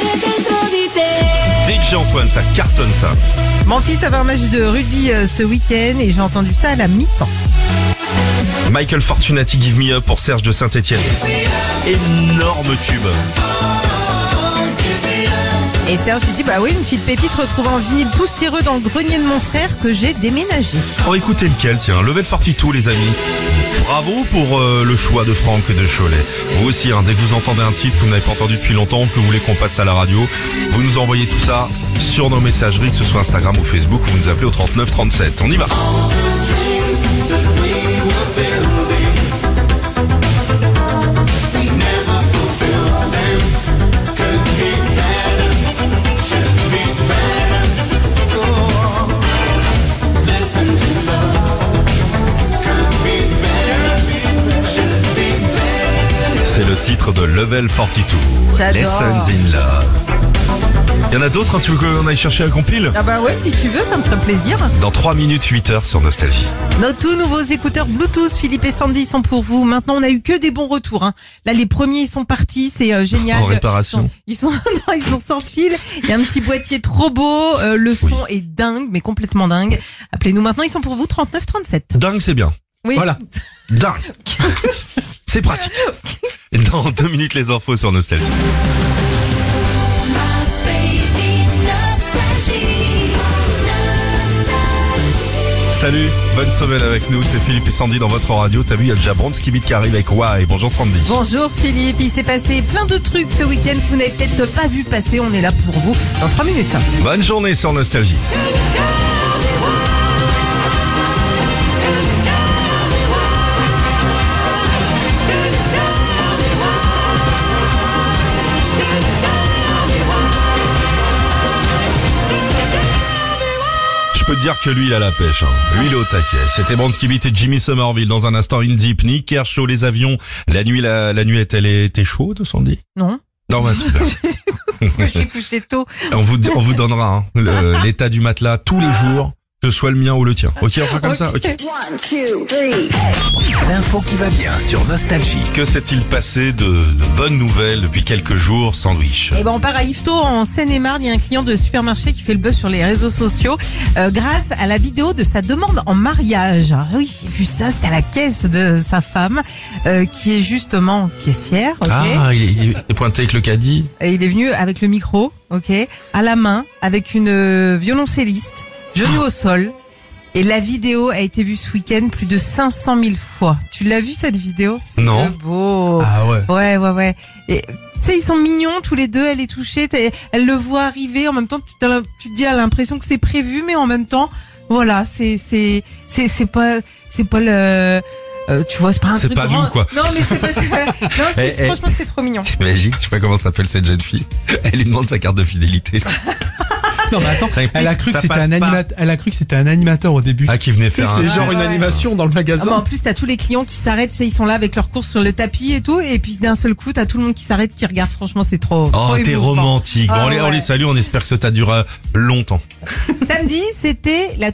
DJ Antoine, ça cartonne ça. Mon fils avait un match de rugby ce week-end et j'ai entendu ça à la mi-temps. Michael Fortunati, Give Me Up pour Serge de Saint-Etienne. Énorme tube. Et Serge lui dit, bah oui, une petite pépite retrouvée en vinyle poussiéreux dans le grenier de mon frère que j'ai déménagé. Oh, écoutez lequel, tiens, Level 42 les amis. Bravo pour le choix de Franck de Cholet. Vous aussi, hein, dès que vous entendez un titre que vous n'avez pas entendu depuis longtemps, que vous voulez qu'on passe à la radio, vous nous envoyez tout ça sur nos messageries, que ce soit Instagram ou Facebook, vous nous appelez au 39 37. On y va. C'est le titre de Level 42. J'adore. Lessons in Love. Il y en a d'autres, hein, tu veux qu'on aille chercher un compile? Ah bah ouais, si tu veux, ça me ferait plaisir. Dans 3 minutes 8h sur Nostalgie. Nos tout nouveaux écouteurs Bluetooth, Philippe et Sandy, sont pour vous. Maintenant, on a eu que des bons retours. Hein. Là, les premiers, ils sont partis, c'est génial. En réparation. Ils sont, non, ils sont sans fil. Il y a un petit boîtier trop beau. Le son est dingue, mais complètement dingue. Appelez-nous maintenant, ils sont pour vous 39 37. Dingue, c'est bien. Oui. Voilà. Dingue. C'est pratique. Et dans 2 minutes, les infos sur Nostalgie. Salut, bonne semaine avec nous, c'est Philippe et Sandy dans votre radio. T'as vu, il y a déjà Bronski Beat qui arrive avec Why. Bonjour Sandy. Bonjour Philippe, il s'est passé plein de trucs ce week-end que vous n'avez peut-être pas vu passer. On est là pour vous dans 3 minutes. Bonne journée sur Nostalgie. peux te dire que lui, il a la pêche. Hein. Lui, il est au taquet. C'était Bronski Beat et Jimmy Somerville. Dans un instant, In Deep, Nick Kershaw, les avions. La nuit, elle était chaude, Sandy? Non. Non, bah, super. J'ai couché tôt. On vous donnera l'état du matelas tous les jours, que ce soit le mien ou le tien. Ok, on fera comme ça. Ok. 1, 2, 3. L'info qui va bien sur Nostalgie. Que s'est-il passé de bonnes nouvelles depuis quelques jours, Sandwich? Eh ben, on part à Yvetot, en Seine-et-Marne. Il y a un client de supermarché qui fait le buzz sur les réseaux sociaux grâce à la vidéo de sa demande en mariage. Alors, oui, j'ai vu ça, c'était à la caisse de sa femme qui est justement caissière. Okay. Ah, il est pointé avec le caddie. Et il est venu avec le micro, ok, à la main, avec une violoncelliste, genou au sol. Et la vidéo a été vue ce week-end plus de 500 000 fois. Tu l'as vu cette vidéo? C'est Non. beau. Ah ouais. Ouais. Et tu sais, ils sont mignons tous les deux. Elle est touchée, elle le voit arriver. En même temps, tu te dis, elle a l'impression que c'est prévu, mais en même temps, voilà, c'est pas le. Tu vois, c'est pas un C'est truc pas grand. nous, quoi. Non, mais c'est pas. Non, franchement, c'est trop mignon. C'est magique. Je sais pas comment s'appelle cette jeune fille. Elle lui demande sa carte de fidélité. Non mais attends, elle a cru que Ça c'était passe un pas. animateur. Elle a cru que c'était un animateur au début. Ah, qui venait faire C'est un... genre une ouais. animation dans le Ah, magasin. mais en plus, t'as tous les clients qui s'arrêtent, tu sais, ils sont là avec leurs courses sur le tapis et tout, et puis d'un seul coup, t'as tout le monde qui s'arrête, qui regarde. Franchement, c'est trop. Oh, trop t'es émouvant. romantique. Bon, Ah, on ouais. les salue, on espère que ça dure longtemps. Samedi, c'était la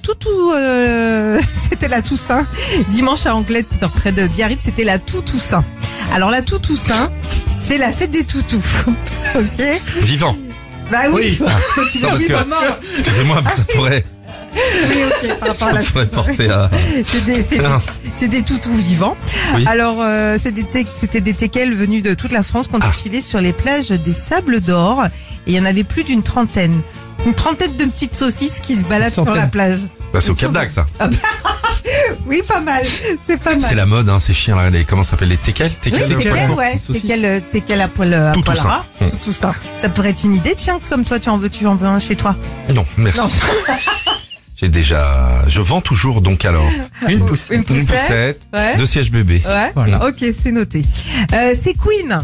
c'était la Toussaint. Dimanche à Anglette, près de Biarritz, c'était la Toussaint. Alors la Toussaint, c'est la fête des toutous. Ok. Vivant. Bah oui. Tu Non, veux parce dire que- mort. Excusez-moi, mais ça pourrait, Oui, ok, par rapport à la ça pourrait Toussaint. porter à... C'est des toutous vivants. Oui. Alors, c'était des teckels venus de toute la France qui ont défilé sur les plages des Sables d'Or. Et il y en avait plus d'une trentaine. Une trentaine de petites saucisses qui se baladent sur la plage. Bah, c'est au Cap d'Agde, ça. Oui, pas mal. C'est pas mal. C'est la mode, hein, ces chiens là, comment ça s'appelle, les teckels? Oui, teckels, ouais. Teckels à poil Tout ça. ras. Tout ça. Ça pourrait être une idée, tiens, comme toi, tu en veux un chez toi. Non, merci. Non. Je vends toujours, donc alors. Une poussette. Une poussette. Ouais. 2 sièges bébés. Ouais. Voilà. Ok, c'est noté. C'est Queen.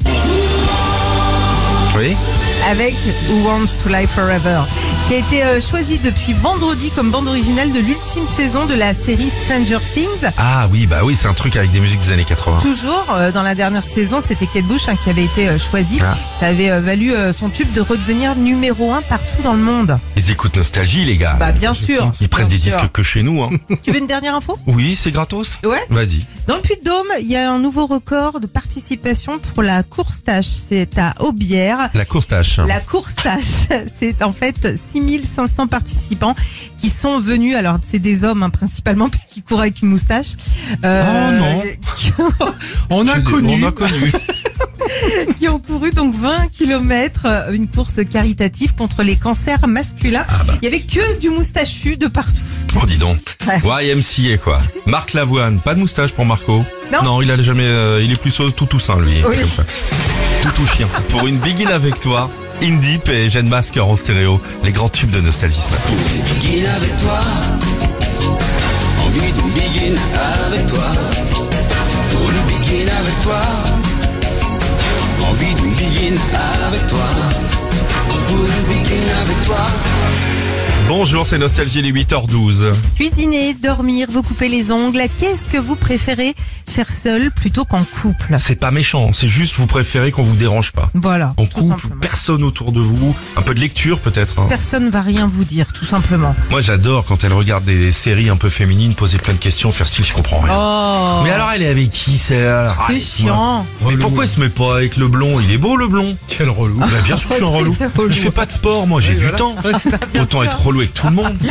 Oui. Avec Who Wants to Live Forever, qui a été choisi depuis vendredi comme bande originale de l'ultime saison de la série Stranger Things. Ah oui, bah oui, c'est un truc avec des musiques des années 80. Toujours, dans la dernière saison, c'était Kate Bush qui avait été choisie. Ah. Ça avait valu son tube de redevenir numéro 1 partout dans le monde. Ils écoutent Nostalgie, les gars. Bah bien sûr. Ils prennent bien des sûr. disques que chez nous, hein. Tu veux une dernière info? Oui, c'est gratos. Ouais. Vas-y. Dans le Puy-de-Dôme, il y a un nouveau record de participation pour la course tâche. C'est à Aubière. La course tâche. La course tâche, c'est en fait 6500 participants qui sont venus, alors c'est des hommes principalement puisqu'ils courent avec une moustache. non. On a connu. Qui ont couru donc 20 kilomètres, une course caritative contre les cancers masculins. Il y avait que du moustachu de partout. Oh, dis donc. YMCA, quoi. Marc Lavoine. Pas de moustache pour Marco. Non. Il a jamais, il est plutôt tout toussaint, lui. Oui. Comme ça. Tout chien. Pour une Begin avec toi, In Deep et Jeanne Masker en stéréo. Les grands tubes de Nostalgie ce matin. Begin avec toi. Envie de begin avec toi. Pour le begin avec toi. Envie de begin avec toi. Pour le begin avec toi. Bonjour, c'est Nostalgie, les 8h12. Cuisiner, dormir, vous couper les ongles, qu'est-ce que vous préférez faire seul plutôt qu'en couple? C'est pas méchant, c'est juste vous préférez qu'on vous dérange pas. Voilà. En tout couple, simplement. personne autour de vous, un peu de lecture peut-être. Hein. Personne va rien vous dire, tout simplement. Moi j'adore quand elle regarde des séries un peu féminines, poser plein de questions, faire style je comprends rien. Oh. Mais alors elle est avec qui celle? C'est chiant. Mais pourquoi il se met pas avec le blond? Il est beau le blond. Quel relou. Bah, bien sûr que je suis un relou. T'es relou. Je fais pas de sport, moi j'ai Oui, du voilà. temps. Autant être relou avec tout le monde.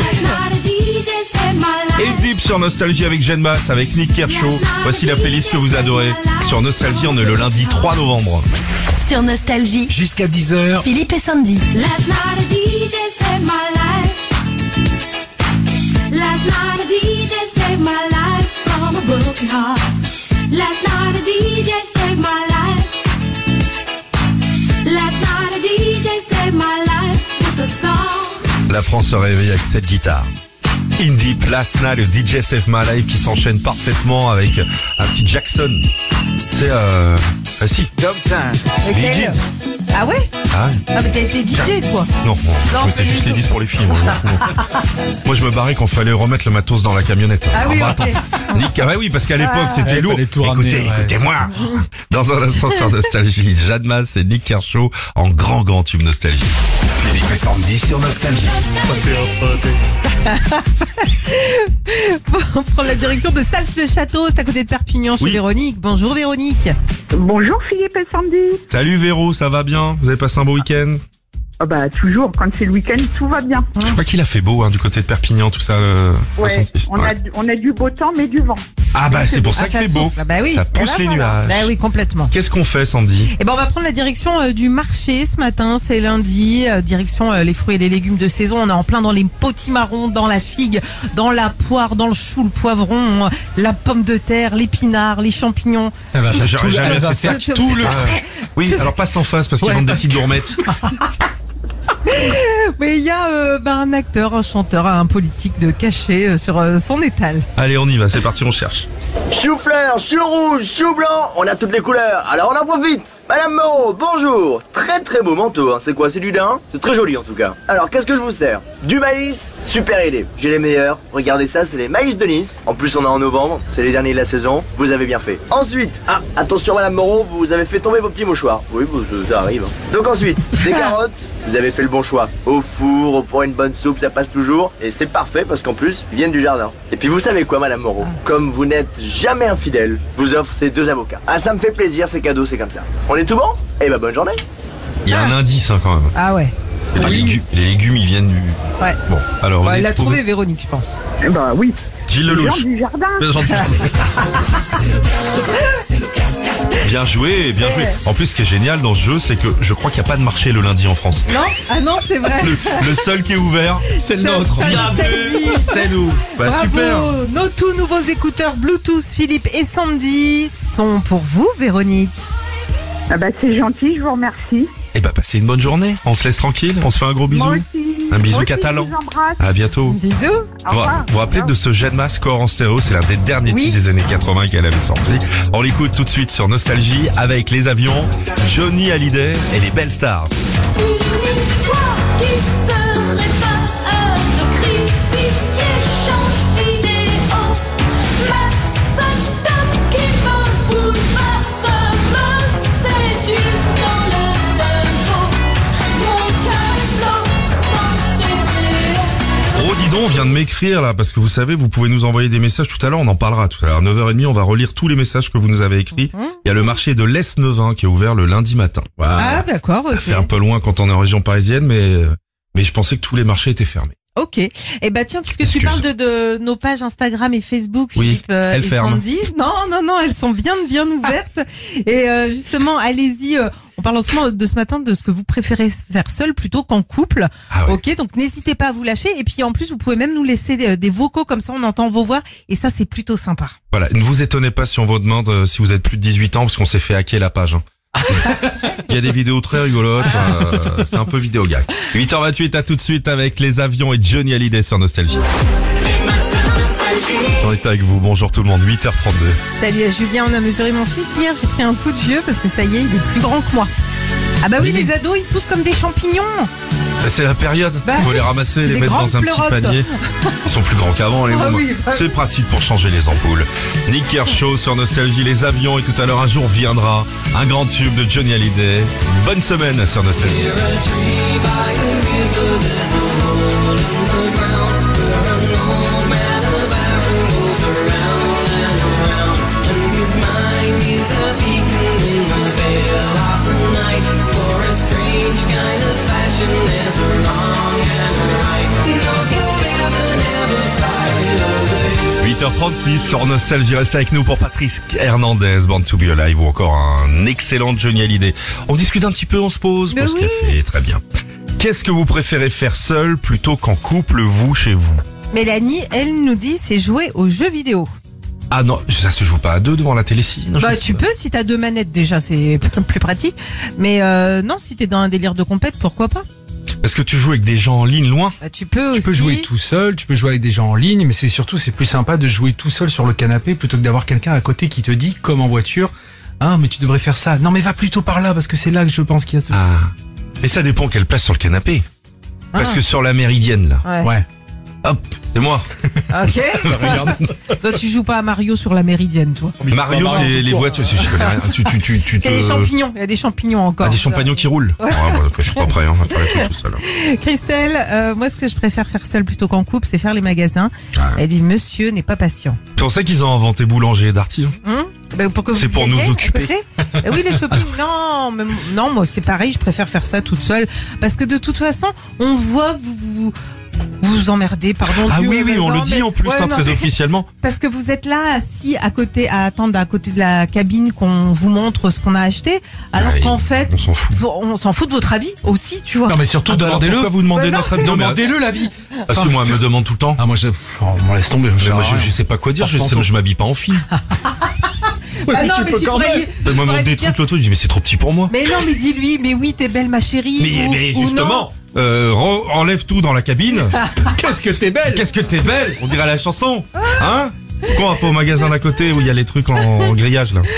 Et Deep sur Nostalgie avec Jeanne Masse, avec Nick Kershaw. Voici la playlist que vous adorez. Sur Nostalgie, on est le lundi 3 novembre. Sur Nostalgie, Jusqu'à 10h, Philippe et Sandy. Last night a DJ saved my life. Last night a DJ saved my life from a broken heart. Last night a DJ saved my life. Last night a DJ saved my life with a song. La France se réveille avec cette guitare. In Deep, Last Night, le DJ Save My Life qui s'enchaîne parfaitement avec un petit Jackson. C'est ah si. Lequel? Ah ouais? Ah, Ah, mais t'as été DJ, toi. non, Non, je mettais pas juste du les tout. disques pour les filles. Moi, je me barrais quand fallait remettre le matos dans la camionnette. Ah oui, bah, ok. attends. Nick, ah bah oui, parce qu'à l'époque, c'était Ouais, lourd. fallait tout ramener, ouais. Écoutez-moi. Dans un instant sur Nostalgie, Jeanne Masse et Nick Kershaw en grand tube Nostalgie. Philippe et Sandy sur Nostalgie. Bon, on prend la direction de Sals-le-Château, c'est à côté de Perpignan chez Oui. Véronique. Bonjour Véronique. Bonjour Philippe et Sandy. Salut Véro, ça va bien? Vous avez passé un beau week-end? Ah bah toujours, quand c'est le week-end, tout va bien. Je crois qu'il a fait beau, du côté de Perpignan, tout ça. Ouais, 66. on a du beau temps mais du vent. Ah bah, c'est pour ça Ah, qu'il fait beau. souffle. Bah oui. Ça pousse Eh ben les voilà. nuages. Bah oui, complètement. Qu'est-ce qu'on fait, Sandy? Eh ben, on va prendre la direction du marché ce matin. C'est lundi. Direction les fruits et les légumes de saison. On est en plein dans les potimarrons, dans la figue, dans la poire, dans le chou, le poivron, la pomme de terre, l'épinard, les champignons. J'aurais jamais elle va fait faire tout le... Ah, Oui, alors passe en face parce qu'ils Ouais, vendent des parce petites gourmettes. Mais il y a un acteur, un chanteur, un politique de caché sur son étal. Allez, on y va, c'est parti, on cherche. Chou-fleur, chou rouge, chou blanc, on a toutes les couleurs, alors on en profite. Madame Moreau, bonjour. Très très beau manteau, c'est quoi, c'est du daim? C'est très joli en tout cas. Alors qu'est-ce que je vous sers? Du maïs? Super idée, j'ai les meilleurs. Regardez ça, c'est les maïs de Nice. En plus on est en novembre, c'est les derniers de la saison, vous avez bien fait. Ensuite, attention Madame Moreau, vous avez fait tomber vos petits mouchoirs. Oui, ça arrive. Donc ensuite, des carottes, vous avez fait le bon choix. Au four, pour une bonne soupe, ça passe toujours. Et c'est parfait parce qu'en plus, ils viennent du jardin. Et puis vous savez quoi Madame Moreau? Comme vous n'êtes jamais infidèle, je vous offre ces 2 avocats. Ah, ça me fait plaisir, c'est cadeau, c'est comme ça. On est tout bon? Eh ben bonne journée. Il y a un indice quand même. Ah ouais. Les légumes, ils viennent du... Ouais. Bon, alors vous Elle avez l'a trouvé Véronique, je pense. Eh ben oui. Gilles Les Lelouch. gens du jardin. Bien joué, bien joué. En plus, ce qui est génial dans ce jeu, c'est que je crois qu'il n'y a pas de marché le lundi en France. Non? Ah non, c'est vrai. Le seul qui est ouvert, c'est le nôtre. bien vu, c'est nous. Bah Bravo. super. Nos tout nouveaux écouteurs Bluetooth Philippe et Sandy sont pour vous, Véronique. Ah bah c'est gentil, je vous remercie. Eh bah passez une bonne journée. On se laisse tranquille. On se fait un gros bisou. Moi aussi. Un bisou Moi aussi, catalan. je vous embrasse. À bientôt. Bisous. Au revoir. Vous vous rappelez de ce Jeanne Masse Corps en stéréo? C'est l'un des derniers Oui. titres des années 80 qu'elle avait sorti. On l'écoute tout de suite sur Nostalgie avec les avions, Johnny Hallyday et les Belles Stars. Une histoire qui se répare de cris, pitié change vidéo. Ma seule dame qui me bouleverse me séduit dans le tempo. Mon cœur explose sans stéréo. Oh, dis donc, on vient de m'écrire là, parce que vous savez, vous pouvez nous envoyer des messages tout à l'heure, on en parlera tout à l'heure. À 9h30, on va relire tous les messages que vous nous avez écrits. Il y a le marché de l'Est-Neuvin qui est ouvert le lundi matin. Voilà. Ah d'accord, Ça ok. fait un peu loin quand on est en région parisienne, mais je pensais que tous les marchés étaient fermés. Ok. Eh ben tiens, puisque tu Excuse. parles de nos pages Instagram et Facebook, Oui, Philippe elles et ferment. Sandy. Non, elles sont bien ouvertes. Et justement, allez-y. On parle en ce moment de ce matin de ce que vous préférez faire seul plutôt qu'en couple. Ah ouais. Ok, donc n'hésitez pas à vous lâcher. Et puis en plus, vous pouvez même nous laisser des vocaux comme ça, on entend vos voix. Et ça, c'est plutôt sympa. Voilà, ne vous étonnez pas si on vous demande si vous êtes plus de 18 ans, parce qu'on s'est fait hacker la page. Il y a des vidéos très rigolotes, c'est un peu vidéo gag. 8h28, à tout de suite avec les avions et Johnny Hallyday sur Nostalgie. On est avec vous, bonjour tout le monde, 8h32. Salut à Julien, on a mesuré mon fils hier. J'ai pris un coup de vieux parce que ça y est, il est plus grand que moi. Ah bah oui, les ados, ils poussent comme des champignons. C'est la période, Bah, faut les ramasser, c'est les des mettre dans grandes un petit pleurotes. panier. Ils sont plus grands qu'avant, les Ah mômes. oui, bah C'est pratique pour changer les ampoules. Nick Kershaw sur Nostalgie, les avions, et tout à l'heure un jour viendra un grand tube de Johnny Hallyday. Bonne semaine sur Nostalgie. Strange kind of fashion, there's a wrong and a right. No, you'll never, never fight away. 8h36 sur Nostalgie, restez avec nous pour Patrice Hernandez, Born to be Alive ou encore un excellent Johnny Hallyday. On discute un petit peu, on se pose, Mais pause oui. café, très bien. Qu'est-ce que vous préférez faire seul plutôt qu'en couple, vous, chez vous? Mélanie, elle nous dit, c'est jouer aux jeux vidéo. Ah non, ça se joue pas à deux devant la télé, si. Non, je Bah sais tu pas. peux si t'as 2 manettes déjà, c'est plus pratique. Mais non, si t'es dans un délire de compète, pourquoi pas? Est-ce que tu joues avec des gens en ligne loin? Bah, tu peux Tu aussi. peux jouer tout seul, tu peux jouer avec des gens en ligne, mais c'est plus sympa de jouer tout seul sur le canapé plutôt que d'avoir quelqu'un à côté qui te dit, comme en voiture, ah mais tu devrais faire ça. Non mais va plutôt par là parce que c'est là que je pense qu'il y a. Ah. Et ça dépend quelle place sur le canapé. Parce que sur la méridienne, là. Ouais. Hop, c'est moi. Ok. Regarde. Non, tu joues pas à Mario sur la méridienne, toi. Mario, c'est les voitures. Je connais rien. Tu C'est les champignons. Il y a des champignons encore. Ah, des champignons qui roulent. Ouais. Je suis pas prêt, hein. On va faire les trucs tout seul. Christelle, moi, ce que je préfère faire seule plutôt qu'en couple, c'est faire les magasins. Elle dit, monsieur n'est pas patient. C'est pour ça qu'ils ont inventé Boulanger et Darty. Pour que vous C'est pour y nous alliez, à occuper. côté. Oui, les shopping, non, moi c'est pareil, je préfère faire ça toute seule. Parce que de toute façon, on voit que vous vous emmerdez, pardon. Ah Dieu, oui, mais on non, le dit mais- en plus, ouais, hein, non, très mais- officiellement. Parce que vous êtes là assis à côté, à attendre à côté de la cabine qu'on vous montre ce qu'on a acheté, alors Ouais, qu'en fait, on s'en fout. on s'en fout de votre avis aussi, tu vois. Non mais surtout Ah bah alors, demandez-le. pourquoi vous demandez Ouais, non. notre avis? Non, mais- Demandez-le l'avis. Ah si, moi, elle me demande tout le temps. Ah moi on m'en laisse tomber. Mais moi, je sais pas quoi dire, je m'habille pas en fille. Ah non, mais tu pourrais Elle m'a montré des lui dire- trucs l'autre fois, je dis mais c'est trop petit pour moi. Mais non, mais dis-lui, mais oui, t'es belle ma chérie. Mais ou justement, enlève tout dans la cabine. Qu'est-ce que t'es belle. Qu'est-ce que t'es belle? On dirait la chanson. Hein? Pourquoi on va pas au magasin d'à côté où il y a les trucs en grillage là?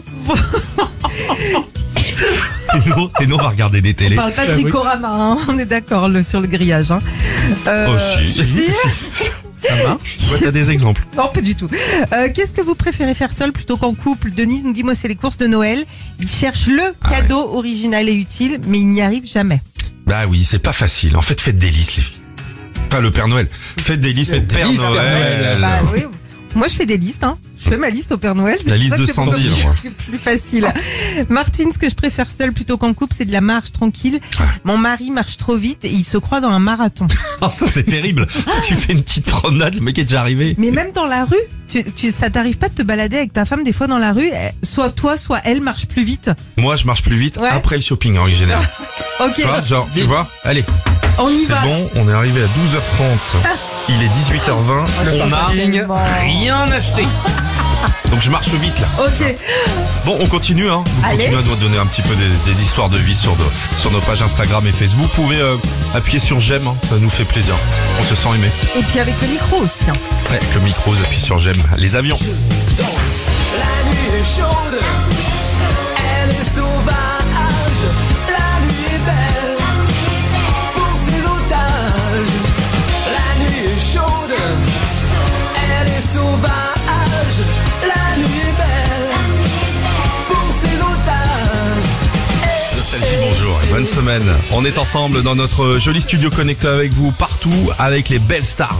Et nous on va regarder des On télés. parle pas de Décorama, hein, on est d'accord sur le grillage. Hein. Oh si. Ça marche. Ouais, t'as des exemples. Non, pas du tout. Qu'est-ce que vous préférez faire seul plutôt qu'en couple? Denise nous dit, moi c'est les courses de Noël. Il cherche le cadeau original et utile, mais il n'y arrive jamais. Bah oui, c'est pas facile. En fait, faites des listes les filles. Enfin le Père Noël. Faites des listes, faites Père listes, Père Noël. Bah oui. Moi je fais des listes, hein. Je fais ma liste au Père Noël. C'est La pour liste ça que de c'est pour Sandy, moi moi. plus facile. Martine, ce que je préfère seul plutôt qu'en couple, c'est de la marche tranquille. Mon mari marche trop vite et il se croit dans un marathon. Oh, ça c'est terrible. Tu fais une petite promenade, le mec est déjà arrivé. Mais même dans la rue, ça t'arrive pas de te balader avec ta femme des fois dans la rue, soit toi, soit elle marche plus vite. Moi, je marche plus vite Ouais. après le shopping en général. Ok, Tu vois, genre, tu vois, allez. on y C'est va. bon, on est arrivé à 12h30. Il est 18h20. On n'a rien acheté. Donc je marche vite là. Ok. Bon, on continue, hein. Vous Allez. continuez à nous donner un petit peu des histoires de vie sur nos pages Instagram et Facebook. Vous pouvez appuyer sur j'aime, hein, ça nous fait plaisir. On se sent aimé. Et puis avec le micro aussi. Hein. Ouais, le micro, vous appuyez sur j'aime. Les avions. La nuit est chaude, elle est sauvage. La nuit est belle pour ses otages. La nuit est chaude, elle est sauvage. La nuit est belle pour ses otages. Nostalgie, bonjour et bonne semaine. On est ensemble dans notre joli studio connecté avec vous partout avec les belles stars.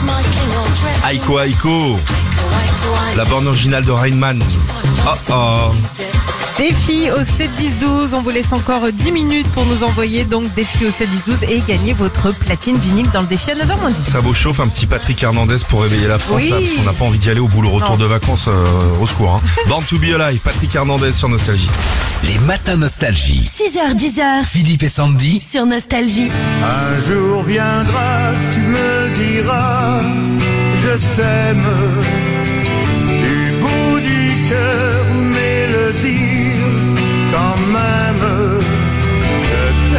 Aiko Aiko, la borne originale de Rainman. Oh oh. Défi au 7-10-12, on vous laisse encore 10 minutes pour nous envoyer donc défi au 7-10-12 et gagner votre platine vinyle dans le défi à 9h-10. Ça vous chauffe un petit Patrick Hernandez pour réveiller la France Oui. là, parce qu'on n'a pas envie d'y aller au boulot retour Non. de vacances au secours. Hein. Born to be alive, Patrick Hernandez sur Nostalgie. Les matins nostalgie. 6h, 10h Philippe et Sandy. sur Nostalgie. Un jour viendra, tu me diras, je t'aime. Du bout du cœur, mais le dire quand même, je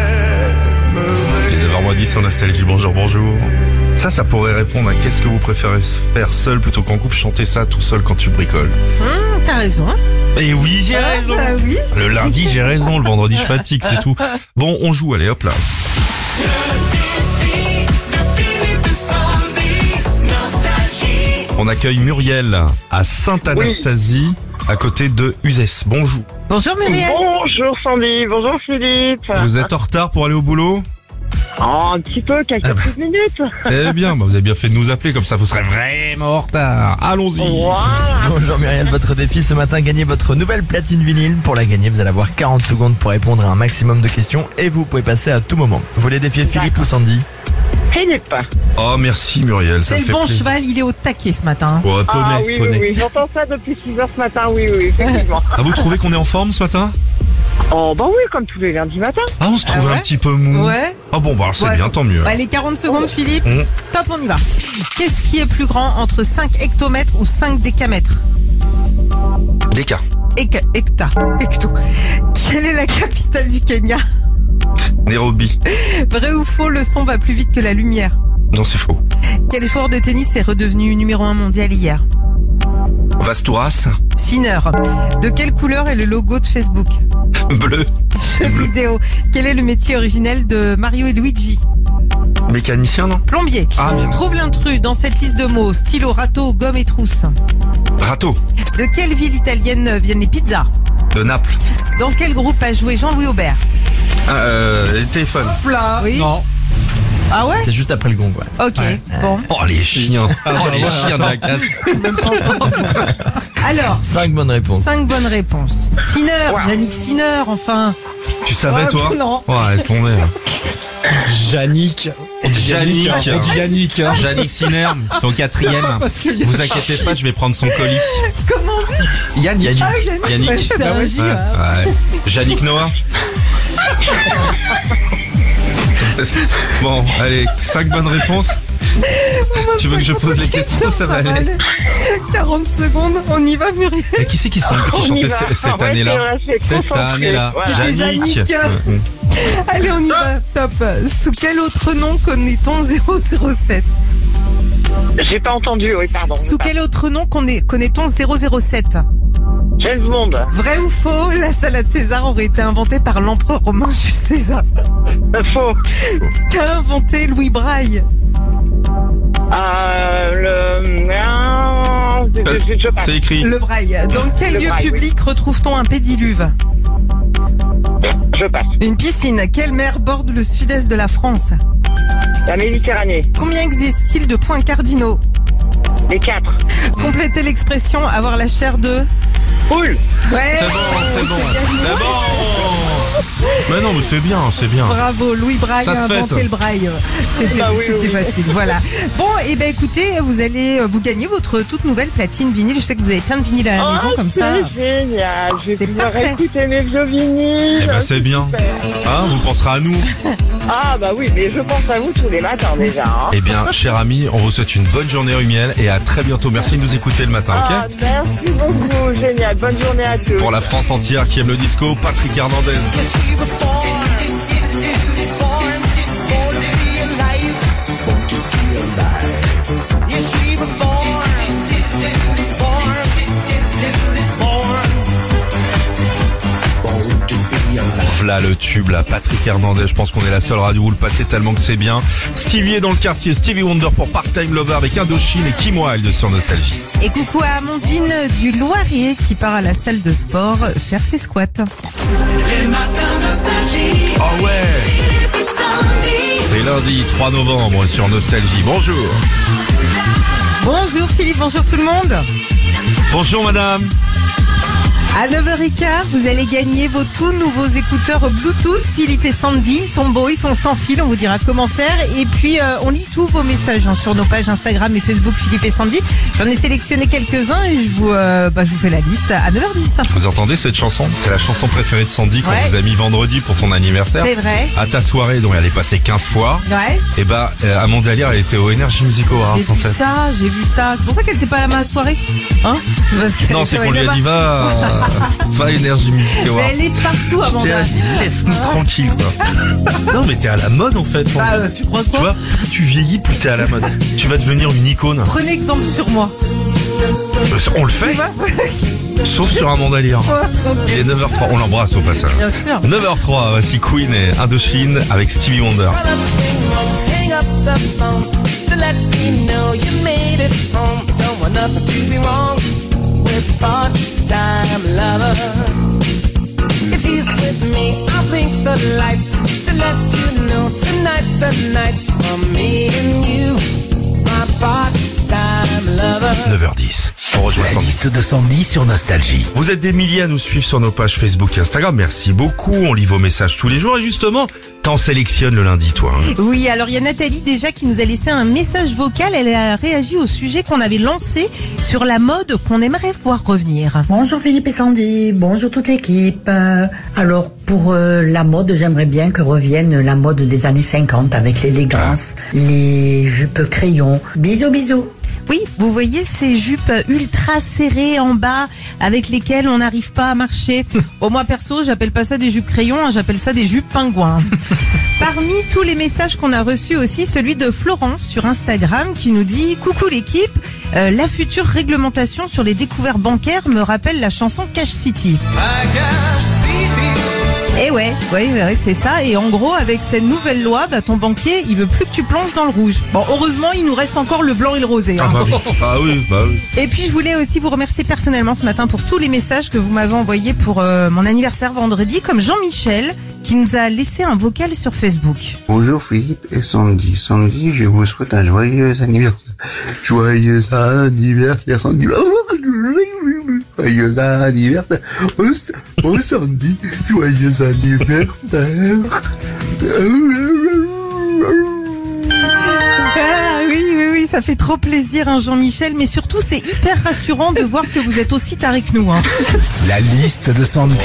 t'aimerai. 9h10 sur Nostalgie, bonjour. Ça pourrait répondre à qu'est-ce que vous préférez faire seul plutôt qu'en couple, chanter ça tout seul quand tu bricoles. T'as raison. Hein. Et oui, j'ai raison. Bah oui. Le lundi, j'ai raison. Le vendredi, je fatigue, c'est tout. Bon, on joue, allez, hop là. On accueille Muriel à Sainte-Anastasie, à côté de Uzès. Bonjour. Bonjour Muriel. Bonjour Sandy, bonjour Philippe. Vous êtes en retard pour aller au boulot? Oh, un petit peu, quelques petites minutes. Eh bien, vous avez bien fait de nous appeler, comme ça vous serez vraiment en retard. Allons-y. Voilà. Bonjour Muriel, votre défi ce matin, gagnez votre nouvelle platine vinyle. Pour la gagner, vous allez avoir 40 secondes pour répondre à un maximum de questions et vous pouvez passer à tout moment. Vous voulez défier Philippe ou Sandy? Philippe. Oh, merci Muriel, ça C'est me le fait bon plaisir. cheval, il est au taquet ce matin. Ouais, poney, Ah oui, poney. oui, oui. J'entends ça depuis 6h ce matin, oui, effectivement. Ah, vous trouvez qu'on est en forme ce matin? Oh, bah oui, comme tous les lundis matins. Ah, on se trouve Ah ouais un petit peu mou. Ouais. Ah bon, bah alors c'est Ouais. bien, tant mieux. Bah, les 40 secondes Philippe. Mmh. Top, on y va. Qu'est-ce qui est plus grand entre 5 hectomètres ou 5 décamètres? Des cas. Hecta. Hecto. Quelle est la capitale du Kenya? Nairobi. Vrai ou faux, le son va plus vite que la lumière? Non, c'est faux. Quel joueur de tennis est redevenu numéro 1 mondial hier? Vastouras. Sinner. De quelle couleur est le logo de Facebook? Bleu. Jeux vidéo. Quel est le métier originel de Mario et Luigi? Mécanicien, non? Plombier. Ah, merde. Trouve l'intrus dans cette liste de mots. Stylo, râteau, gomme et trousse. Râteau. De quelle ville italienne viennent les pizzas? De Naples. Dans quel groupe a joué Jean-Louis Aubert? Téléphone. Plat. Oui. Non. Ah ouais? C'est juste après le gong, ouais. Ok, bon. Oh, les chiens. Oh, les chiens de la casse. Alors, 5 bonnes réponses. 5 bonnes réponses. Sinner, Yannick Sinner, enfin. Tu savais, toi? Non. Ouais, laisse tomber. Yannick. On dit Yannick. Yannick. Yannick Sinner, c'est au 4e. Parce que y a- Vous inquiétez pas, je vais prendre son colis. Comment on dit? Yannick. Ah, Yannick. Yannick. Ouais, c'est un J, Ouais, ouais. ouais. Yannick Noah. Bon, allez, 5 bonnes réponses. Tu veux que je pose les questions? Ça va aller. 40 secondes, on y va, Muriel. Et qui c'est qui chantait cette année-là? Cette année-là. C'était Yannick. Yannick. Allez, on y va, top. Sous quel autre nom connaît-on 007? J'ai pas entendu, oui, pardon. Sous quel autre nom connaît-on 007? James Bond. Vrai ou faux, la salade César aurait été inventée par l'empereur romain Jules César? Faux. Qu'a inventé Louis Braille? C'est écrit. Le Braille. Dans quel Le lieu Braille, public retrouve-t-on un pédiluve? Je passe. Une piscine. Quelle mer borde le sud-est de la France? La Méditerranée. Combien existe-t-il de points cardinaux? Les 4. Complétez l'expression avoir la chair de... Poule. Ouais. C'est bon, c'est bon. C'est bon. Mais non, mais c'est bien, c'est bien. Bravo, Louis Braille Ça a se inventé fête. le braille. C'était c'était facile, voilà. Bon, et ben écoutez, vous gagnez votre toute nouvelle platine vinyle. Je sais que vous avez plein de vinyles à la maison comme ça. C'est génial. Je vais C'est pouvoir parfait. écouter mes vieux vinyles. Eh ben, c'est bien. Hein, vous penserez à nous. Ah bah oui, mais je pense à vous tous les matins déjà. Hein. Eh bien, cher ami, on vous souhaite une bonne journée Rumiel et à très bientôt. Merci de nous écouter le matin, Ah, ok? merci beaucoup, génial. Bonne journée à tous. Pour la France entière qui aime le disco, Patrick Hernandez. V'là le tube, là, Patrick Hernandez. Je pense qu'on est la seule radio où le passer tellement que c'est bien. Stevie est dans le quartier, Stevie Wonder pour Part-Time Lover avec Indochine et Kim Wilde sur Nostalgie. Et coucou à Amandine du Loirier qui part à la salle de sport faire ses squats. Les matins nostalgie. Ah ouais! Philippe et Sandy. C'est lundi 3 novembre sur Nostalgie. Bonjour! Bonjour Philippe, bonjour tout le monde. Bonjour madame! À 9h15, vous allez gagner vos tout nouveaux écouteurs Bluetooth. Philippe et Sandy, ils sont beaux, ils sont sans fil, on vous dira comment faire. Et puis, on lit tous vos messages sur nos pages Instagram et Facebook Philippe et Sandy. J'en ai sélectionné quelques-uns et je vous fais la liste à 9h10. Vous entendez cette chanson? C'est la chanson préférée de Sandy qu'on Ouais. vous a mis vendredi pour ton anniversaire. C'est vrai. À ta soirée, dont elle est passée 15 fois. Ouais. Et bah, Amanda Lear, elle était au Energy Music Awards J'ai en vu fait. ça, j'ai vu ça. C'est pour ça qu'elle était pas à ma soirée. Hein? Parce qu'elle Non, était c'est au qu'on lui a Enema. dit va Energy Music Mais Awards. elle est partout, J'étais Amanda. là, laisse-nous tranquille quoi. Non mais t'es à la mode en fait. Bah, tu crois quoi? Tu vois, plus tu vieillis, plus t'es à la mode. Tu vas devenir une icône. Prenez exemple sur moi. On le fait, Tu vois? sauf sur Amanda Lear. Ok. Il est 9h03, on l'embrasse au passage. Bien sûr. 9h03, voici Queen et Indochine avec Stevie Wonder. Hang up the phone to let me know you made it home. Don't want nothing to be wrong with part-time lover. If she's with me, I'll blink the lights to let you know tonight's the night for me and you, my part-time lover. 9h10. On rejoint La Sandy. liste de Sandy sur Nostalgie. Vous êtes des milliers à nous suivre sur nos pages Facebook et Instagram. Merci beaucoup. On lit vos messages tous les jours. Et justement, t'en sélectionnes le lundi, toi. Hein. Oui, alors il y a Nathalie déjà qui nous a laissé un message vocal. Elle a réagi au sujet qu'on avait lancé sur la mode qu'on aimerait voir revenir. Bonjour Philippe et Sandy, bonjour toute l'équipe. Alors pour la mode, j'aimerais bien que revienne la mode des années 50 avec l'élégance, les jupes crayons. Bisous bisous. Oui, vous voyez ces jupes ultra serrées en bas avec lesquelles on n'arrive pas à marcher. Bon, moi perso, j'appelle pas ça des jupes crayons, hein, j'appelle ça des jupes pingouins. Parmi tous les messages qu'on a reçus aussi, celui de Florence sur Instagram qui nous dit « Coucou l'équipe, la future réglementation sur les découvertes bancaires me rappelle la chanson Cash City. » Et ouais, c'est ça. Et en gros, avec cette nouvelle loi, ton banquier, il veut plus que tu plonges dans le rouge. Bon, heureusement, il nous reste encore le blanc et le rosé. Hein. Ah oui. Et puis, je voulais aussi vous remercier personnellement ce matin pour tous les messages que vous m'avez envoyés pour mon anniversaire vendredi, comme Jean-Michel, qui nous a laissé un vocal sur Facebook. Bonjour Philippe et Sandy. Sandy, je vous souhaite un joyeux anniversaire. Joyeux anniversaire Sandy. Joyeux anniversaire. Oh Sandy, joyeux anniversaire. Ah oui, ça fait trop plaisir, hein, Jean-Michel, mais surtout c'est hyper rassurant de voir que vous êtes aussi taré que nous. Hein. La liste de Sandy.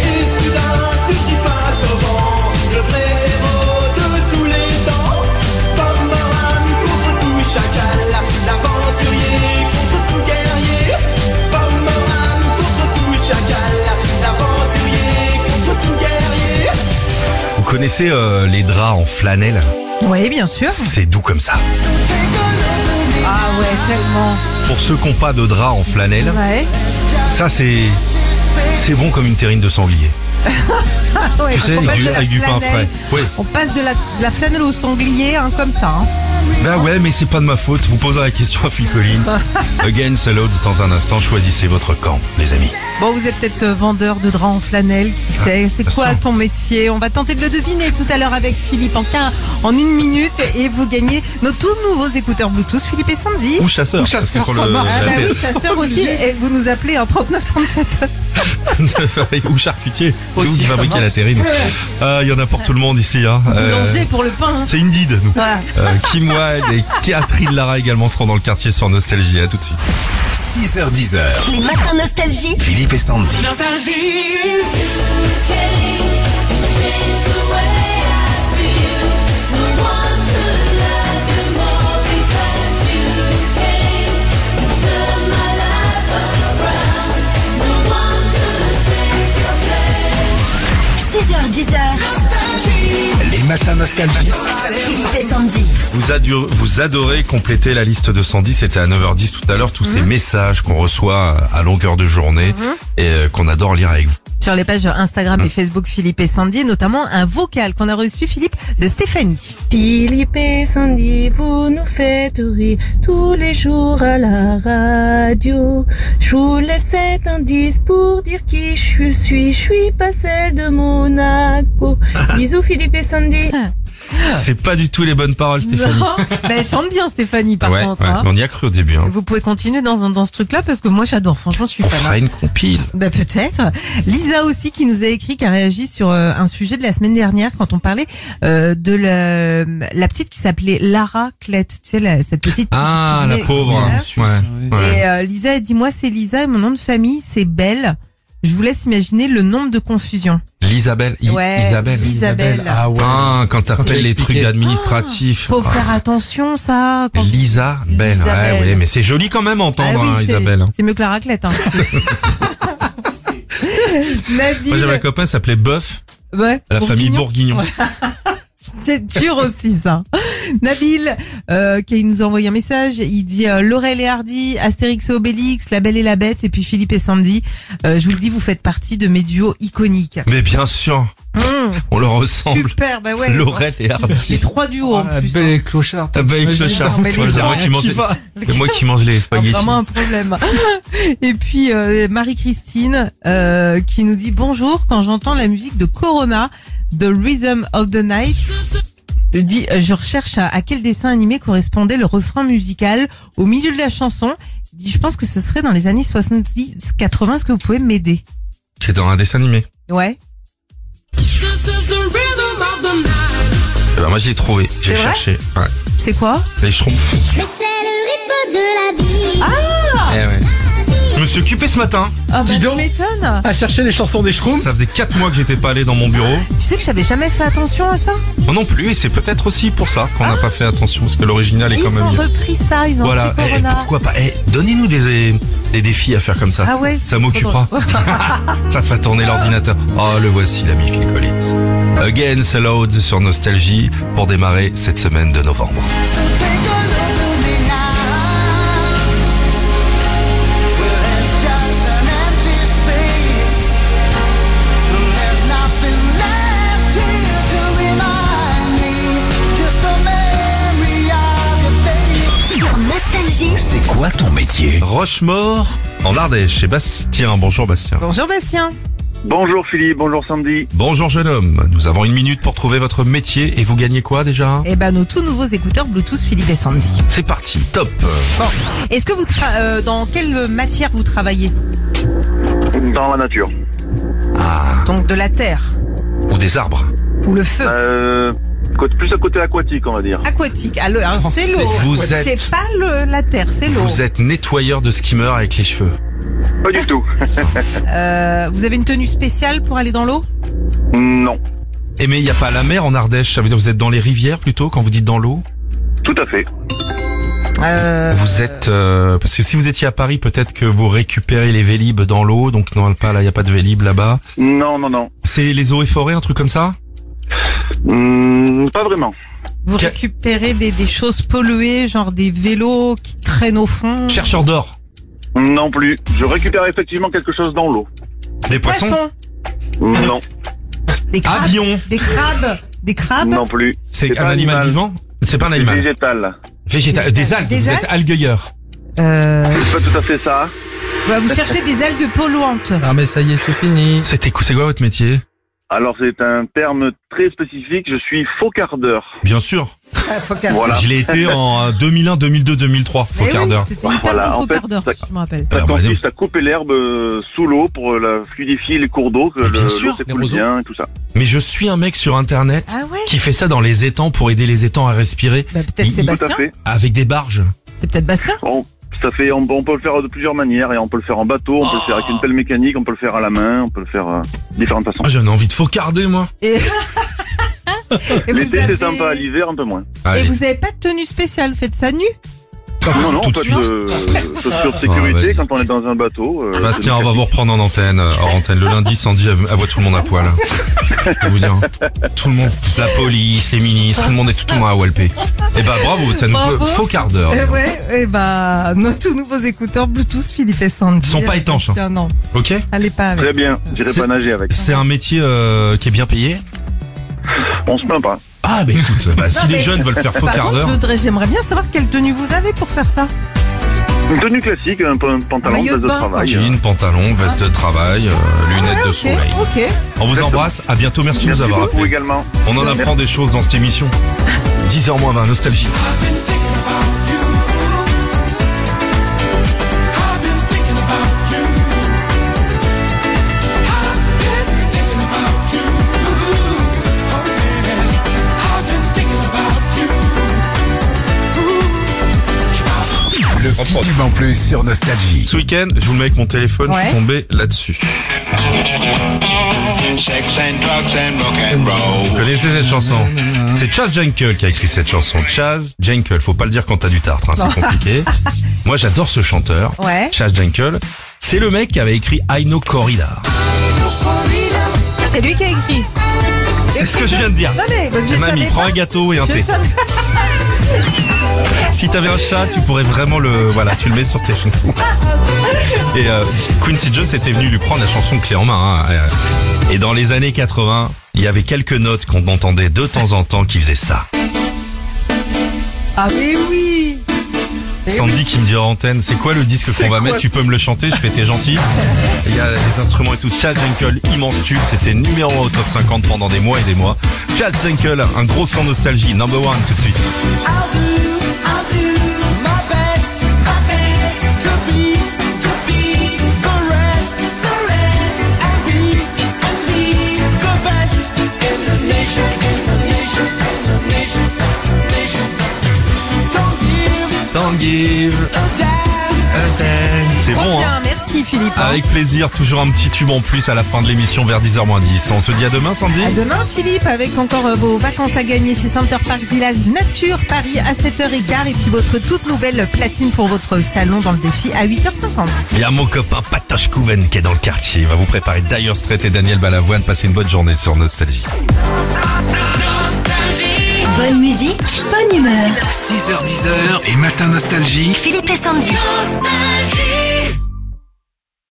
Le vrai héros de tous les temps, Bob Moran contre tout chacal, l'aventurier contre tout guerrier, Bob Moran contre tout chacal, l'aventurier contre tout guerrier. Vous connaissez les draps en flanelle? Oui, bien sûr. C'est doux comme ça. Ah ouais, tellement. Pour ceux qui n'ont pas de drap en flanelle, ça c'est bon comme une terrine de sanglier. Ouais, tu sais, avec du pain frais. Oui. On passe de la flanelle au sanglier, hein, comme ça. Hein. Bah ouais, mais c'est pas de ma faute. Vous poserez la question à Phil Collins. Against the odds, dans un instant, choisissez votre camp, les amis. Bon, vous êtes peut-être vendeur de draps en flanelle, qui sait. C'est quoi ton métier? On va tenter de le deviner tout à l'heure avec Philippe en 1 minute et vous gagnez nos tout nouveaux écouteurs Bluetooth, Philippe et Sandy. Ou chasseur. Pour le oui, chasseur aussi. Et vous nous appelez un 3937. Ou charcutier. C'est vous qui fabriquez la terrine. Il y en a pour tout le monde ici. Hein. Boulanger pour le pain. Hein. C'est Indeed, nous. Voilà. Kim Wilde et Catherine Lara également seront dans le quartier sur Nostalgie. À tout de suite. 6h10. Les matins Nostalgie. Philippe et Sandy. Les matins Nostalgie. Philippe et Sandy. Vous adorez compléter la liste de Sandy. C'était à 9h10 tout à l'heure. Tous ces messages qu'on reçoit à longueur de journée et qu'on adore lire avec vous. Sur les pages Instagram et Facebook Philippe et Sandy, notamment un vocal qu'on a reçu, Philippe, de Stéphanie. Philippe et Sandy, vous nous faites rire tous les jours à la radio. Je vous laisse cet indice pour dire qui je suis pas celle de Monaco. Bisous Philippe et Sandy. C'est pas du tout les bonnes paroles, Stéphanie. Non, elle chante bien Stéphanie par contre. Hein. On y a cru au début. Hein. Vous pouvez continuer dans ce truc-là parce que moi j'adore, franchement je suis fan. On fera une compile. Bah peut-être. Lisa aussi qui nous a écrit, qui a réagi sur un sujet de la semaine dernière quand on parlait de la petite qui s'appelait Lara Klett. Tu sais, cette petite. Ah, la pauvre. Et Lisa a dit, moi c'est Lisa et mon nom de famille c'est Belle. Je vous laisse imaginer le nombre de confusions. Isabelle. Isabelle. Ah ouais. Ah, quand t'appelles les trucs administratifs. Faut faire attention, ça. Isabelle. Ouais, mais c'est joli quand même à entendre, Isabelle. C'est mieux que la raclette, hein. Moi, j'avais un copain, s'appelait Boeuf. Ouais. La famille Bourguignon. C'est dur aussi, ça. Nabil, qui nous a envoyé un message, il dit Laurel et Hardy, Astérix et Obélix, La Belle et la Bête, et puis Philippe et Sandy. Je vous le dis, vous faites partie de mes duos iconiques. Mais bien sûr. On leur ressemble. Super, bah ouais. Laurel et Hardy. Les 3 duos en plus. Belle et Clochard. Belle et Clochard. C'est moi qui mange les spaghettis. Vraiment un problème. Et puis Marie-Christine qui nous dit bonjour, quand j'entends la musique de Corona, The Rhythm of the Night, je recherche à quel dessin animé correspondait le refrain musical au milieu de la chanson. Je pense que ce serait dans les années 70-80. Est-ce que vous pouvez m'aider? C'est dans un dessin animé. Ouais. Eh ben moi j'ai trouvé, j'ai cherché. Ouais. C'est quoi? Les Schtroumpfs. Mais c'est le rythme de la vie. Ah! Eh ouais. Je me suis occupé ce matin. Ah bah tu m'étonnes. À chercher les chansons des Schtroumpfs. Ça faisait 4 mois que j'étais pas allé dans mon bureau. Tu sais que j'avais jamais fait attention à ça? Moi non plus, et c'est peut-être aussi pour ça qu'on n'a pas fait attention, parce que l'original est quand même mieux. Ils ont repris ça, ils ont repris Corona. Pourquoi pas? Donnez-nous des défis à faire comme ça. Ah ouais. Ça m'occupera. Ça fera tourner l'ordinateur. Oh, le voici l'ami Phil Collins. Against the Load sur Nostalgie pour démarrer cette semaine de novembre. C'est quoi ton métier? Rochemort, en Ardèche, chez Bastien. Bonjour Bastien. Bonjour Bastien. Bonjour Philippe, bonjour Sandy. Bonjour jeune homme, nous avons 1 minute pour trouver votre métier et vous gagnez quoi déjà? Eh ben nos tout nouveaux écouteurs Bluetooth Philippe et Sandy. C'est parti, top. Bon, est-ce que vous dans quelle matière vous travaillez? Dans la nature. Ah. Donc de la terre. Ou des arbres. Ou le feu. Plus à côté aquatique, on va dire. Aquatique. Alors c'est l'eau. Vous êtes- C'est pas la terre, c'est l'eau. Vous êtes nettoyeur de skimmers avec les cheveux. Pas du tout. Vous avez une tenue spéciale pour aller dans l'eau? Non. Et mais il n'y a pas la mer en Ardèche, ça veut dire que vous êtes dans les rivières plutôt quand vous dites dans l'eau? Tout à fait. Vous êtes parce que si vous étiez à Paris, peut-être que vous récupérez les vélib dans l'eau, donc non, pas là, il y a pas de vélib là-bas. Non. C'est les eaux et forêts, un truc comme ça? Pas vraiment. Vous récupérez des choses polluées, genre des vélos qui traînent au fond? Chercheur d'or? Non plus. Je récupère effectivement quelque chose dans l'eau. Des poissons? Non. Des crabes? Avion? Des crabes? Non plus. C'est un animal vivant? C'est pas un animal. Végétal. Végétal. Des algues. Vous êtes algueilleur. C'est pas tout à fait ça. Bah, vous cherchez des algues polluantes. Ah mais ça y est, c'est fini. C'est quoi votre métier? Alors c'est un terme très spécifique, je suis faucardeur. Bien sûr. Voilà. Je l'ai été en 2001, 2002, 2003. Faucardeur. C'était hyper bon faucardeur, je me rappelle. Ça consiste à couper l'herbe sous l'eau pour la fluidifier les cours d'eau, que l'eau s'écoule bien et tout ça. Mais je suis un mec sur internet Ah ouais? qui fait ça dans les étangs pour aider les étangs à respirer. Bah, peut-être Sébastien. Tout à fait. Avec des barges. C'est peut-être Bastien? Bon, ça fait, on peut le faire de plusieurs manières, et on peut le faire en bateau, on peut le faire avec une pelle mécanique, on peut le faire à la main, on peut le faire différentes façons. Ah, j'en ai envie de faucarder, moi. Et L'été c'est sympa, l'hiver un peu moins. Et vous avez pas de tenue spéciale, faites ça nu? Non, pas de chaussures de sécurité quand on est dans un bateau. Bastien, on va vous reprendre en antenne, hors antenne. Le lundi, Sandy avoue tout le monde à poil. Je vais vous dire. Tout le monde, la police, les ministres, tout le monde à Walpé. Et bah bravo, ça nous faux quart d'heure. Nos tout nouveaux écouteurs Bluetooth Philippe et Sandy. Ils sont pas étanches. Hein. Non. Ok. Allez pas avec. Très bien, j'irai pas nager avec. C'est un métier qui est bien payé? On se plaint pas. Ah bah écoute, si les jeunes veulent faire faux quart d'heure. J'aimerais bien savoir quelle tenue vous avez pour faire ça. Une tenue classique, un pantalon, veste de travail. Jean, pantalon, veste de travail, lunettes de soleil. Ok. On vous embrasse, à bientôt, merci de nous avoir appelés. Également. On en apprend des choses dans cette émission. 10h-20, Nostalgie. Le petit en plus sur Nostalgie. Ce week-end, je vous le mets avec mon téléphone, je suis tombé là-dessus. Vous connaissez cette chanson? C'est Chaz Jankel qui a écrit cette chanson. Chaz Jankel, faut pas le dire quand t'as du tartre, hein, c'est compliqué. Moi j'adore ce chanteur, Chaz Jankel. C'est le mec qui avait écrit I Know Corrida. C'est lui qui a écrit. C'est ce que je viens de dire. Non mais, mamie, prends un gâteau et un thé. Si t'avais un chat, tu pourrais vraiment tu le mets sur tes chansons. Et Quincy Jones était venu lui prendre la chanson clé en main. Hein. Et dans les années 80, il y avait quelques notes qu'on entendait de temps en temps qui faisaient ça. Ah mais oui. Sandy qui me dit en antenne, c'est quoi le disque qu'on va mettre? Tu peux me le chanter? Je fais t'es gentil. Il y a les instruments et tout. Chaz Jankel, immense tube, c'était numéro 1 au top 50 pendant des mois et des mois. Chaz Jankel, un gros son nostalgie, number 1 tout de suite. I'll do my best to beat the rest, and be the best in the nation. Don't give a damn. C'est bon, bien, hein? merci Philippe. Avec plaisir, toujours un petit tube en plus à la fin de l'émission vers 10h-10. On se dit à demain, Sandy. À demain, Philippe, avec encore vos vacances à gagner chez Center Parcs Village Nature Paris à 7h15 et puis votre toute nouvelle platine pour votre salon dans le défi à 8h50. Il y a mon copain Patoche Couven qui est dans le quartier. Il va vous préparer Dire Straits et Daniel Balavoine. Passez une bonne journée sur Nostalgie. Bonne musique, bonne humeur. 6h-10h et Matin Nostalgie. Philippe et Sandy.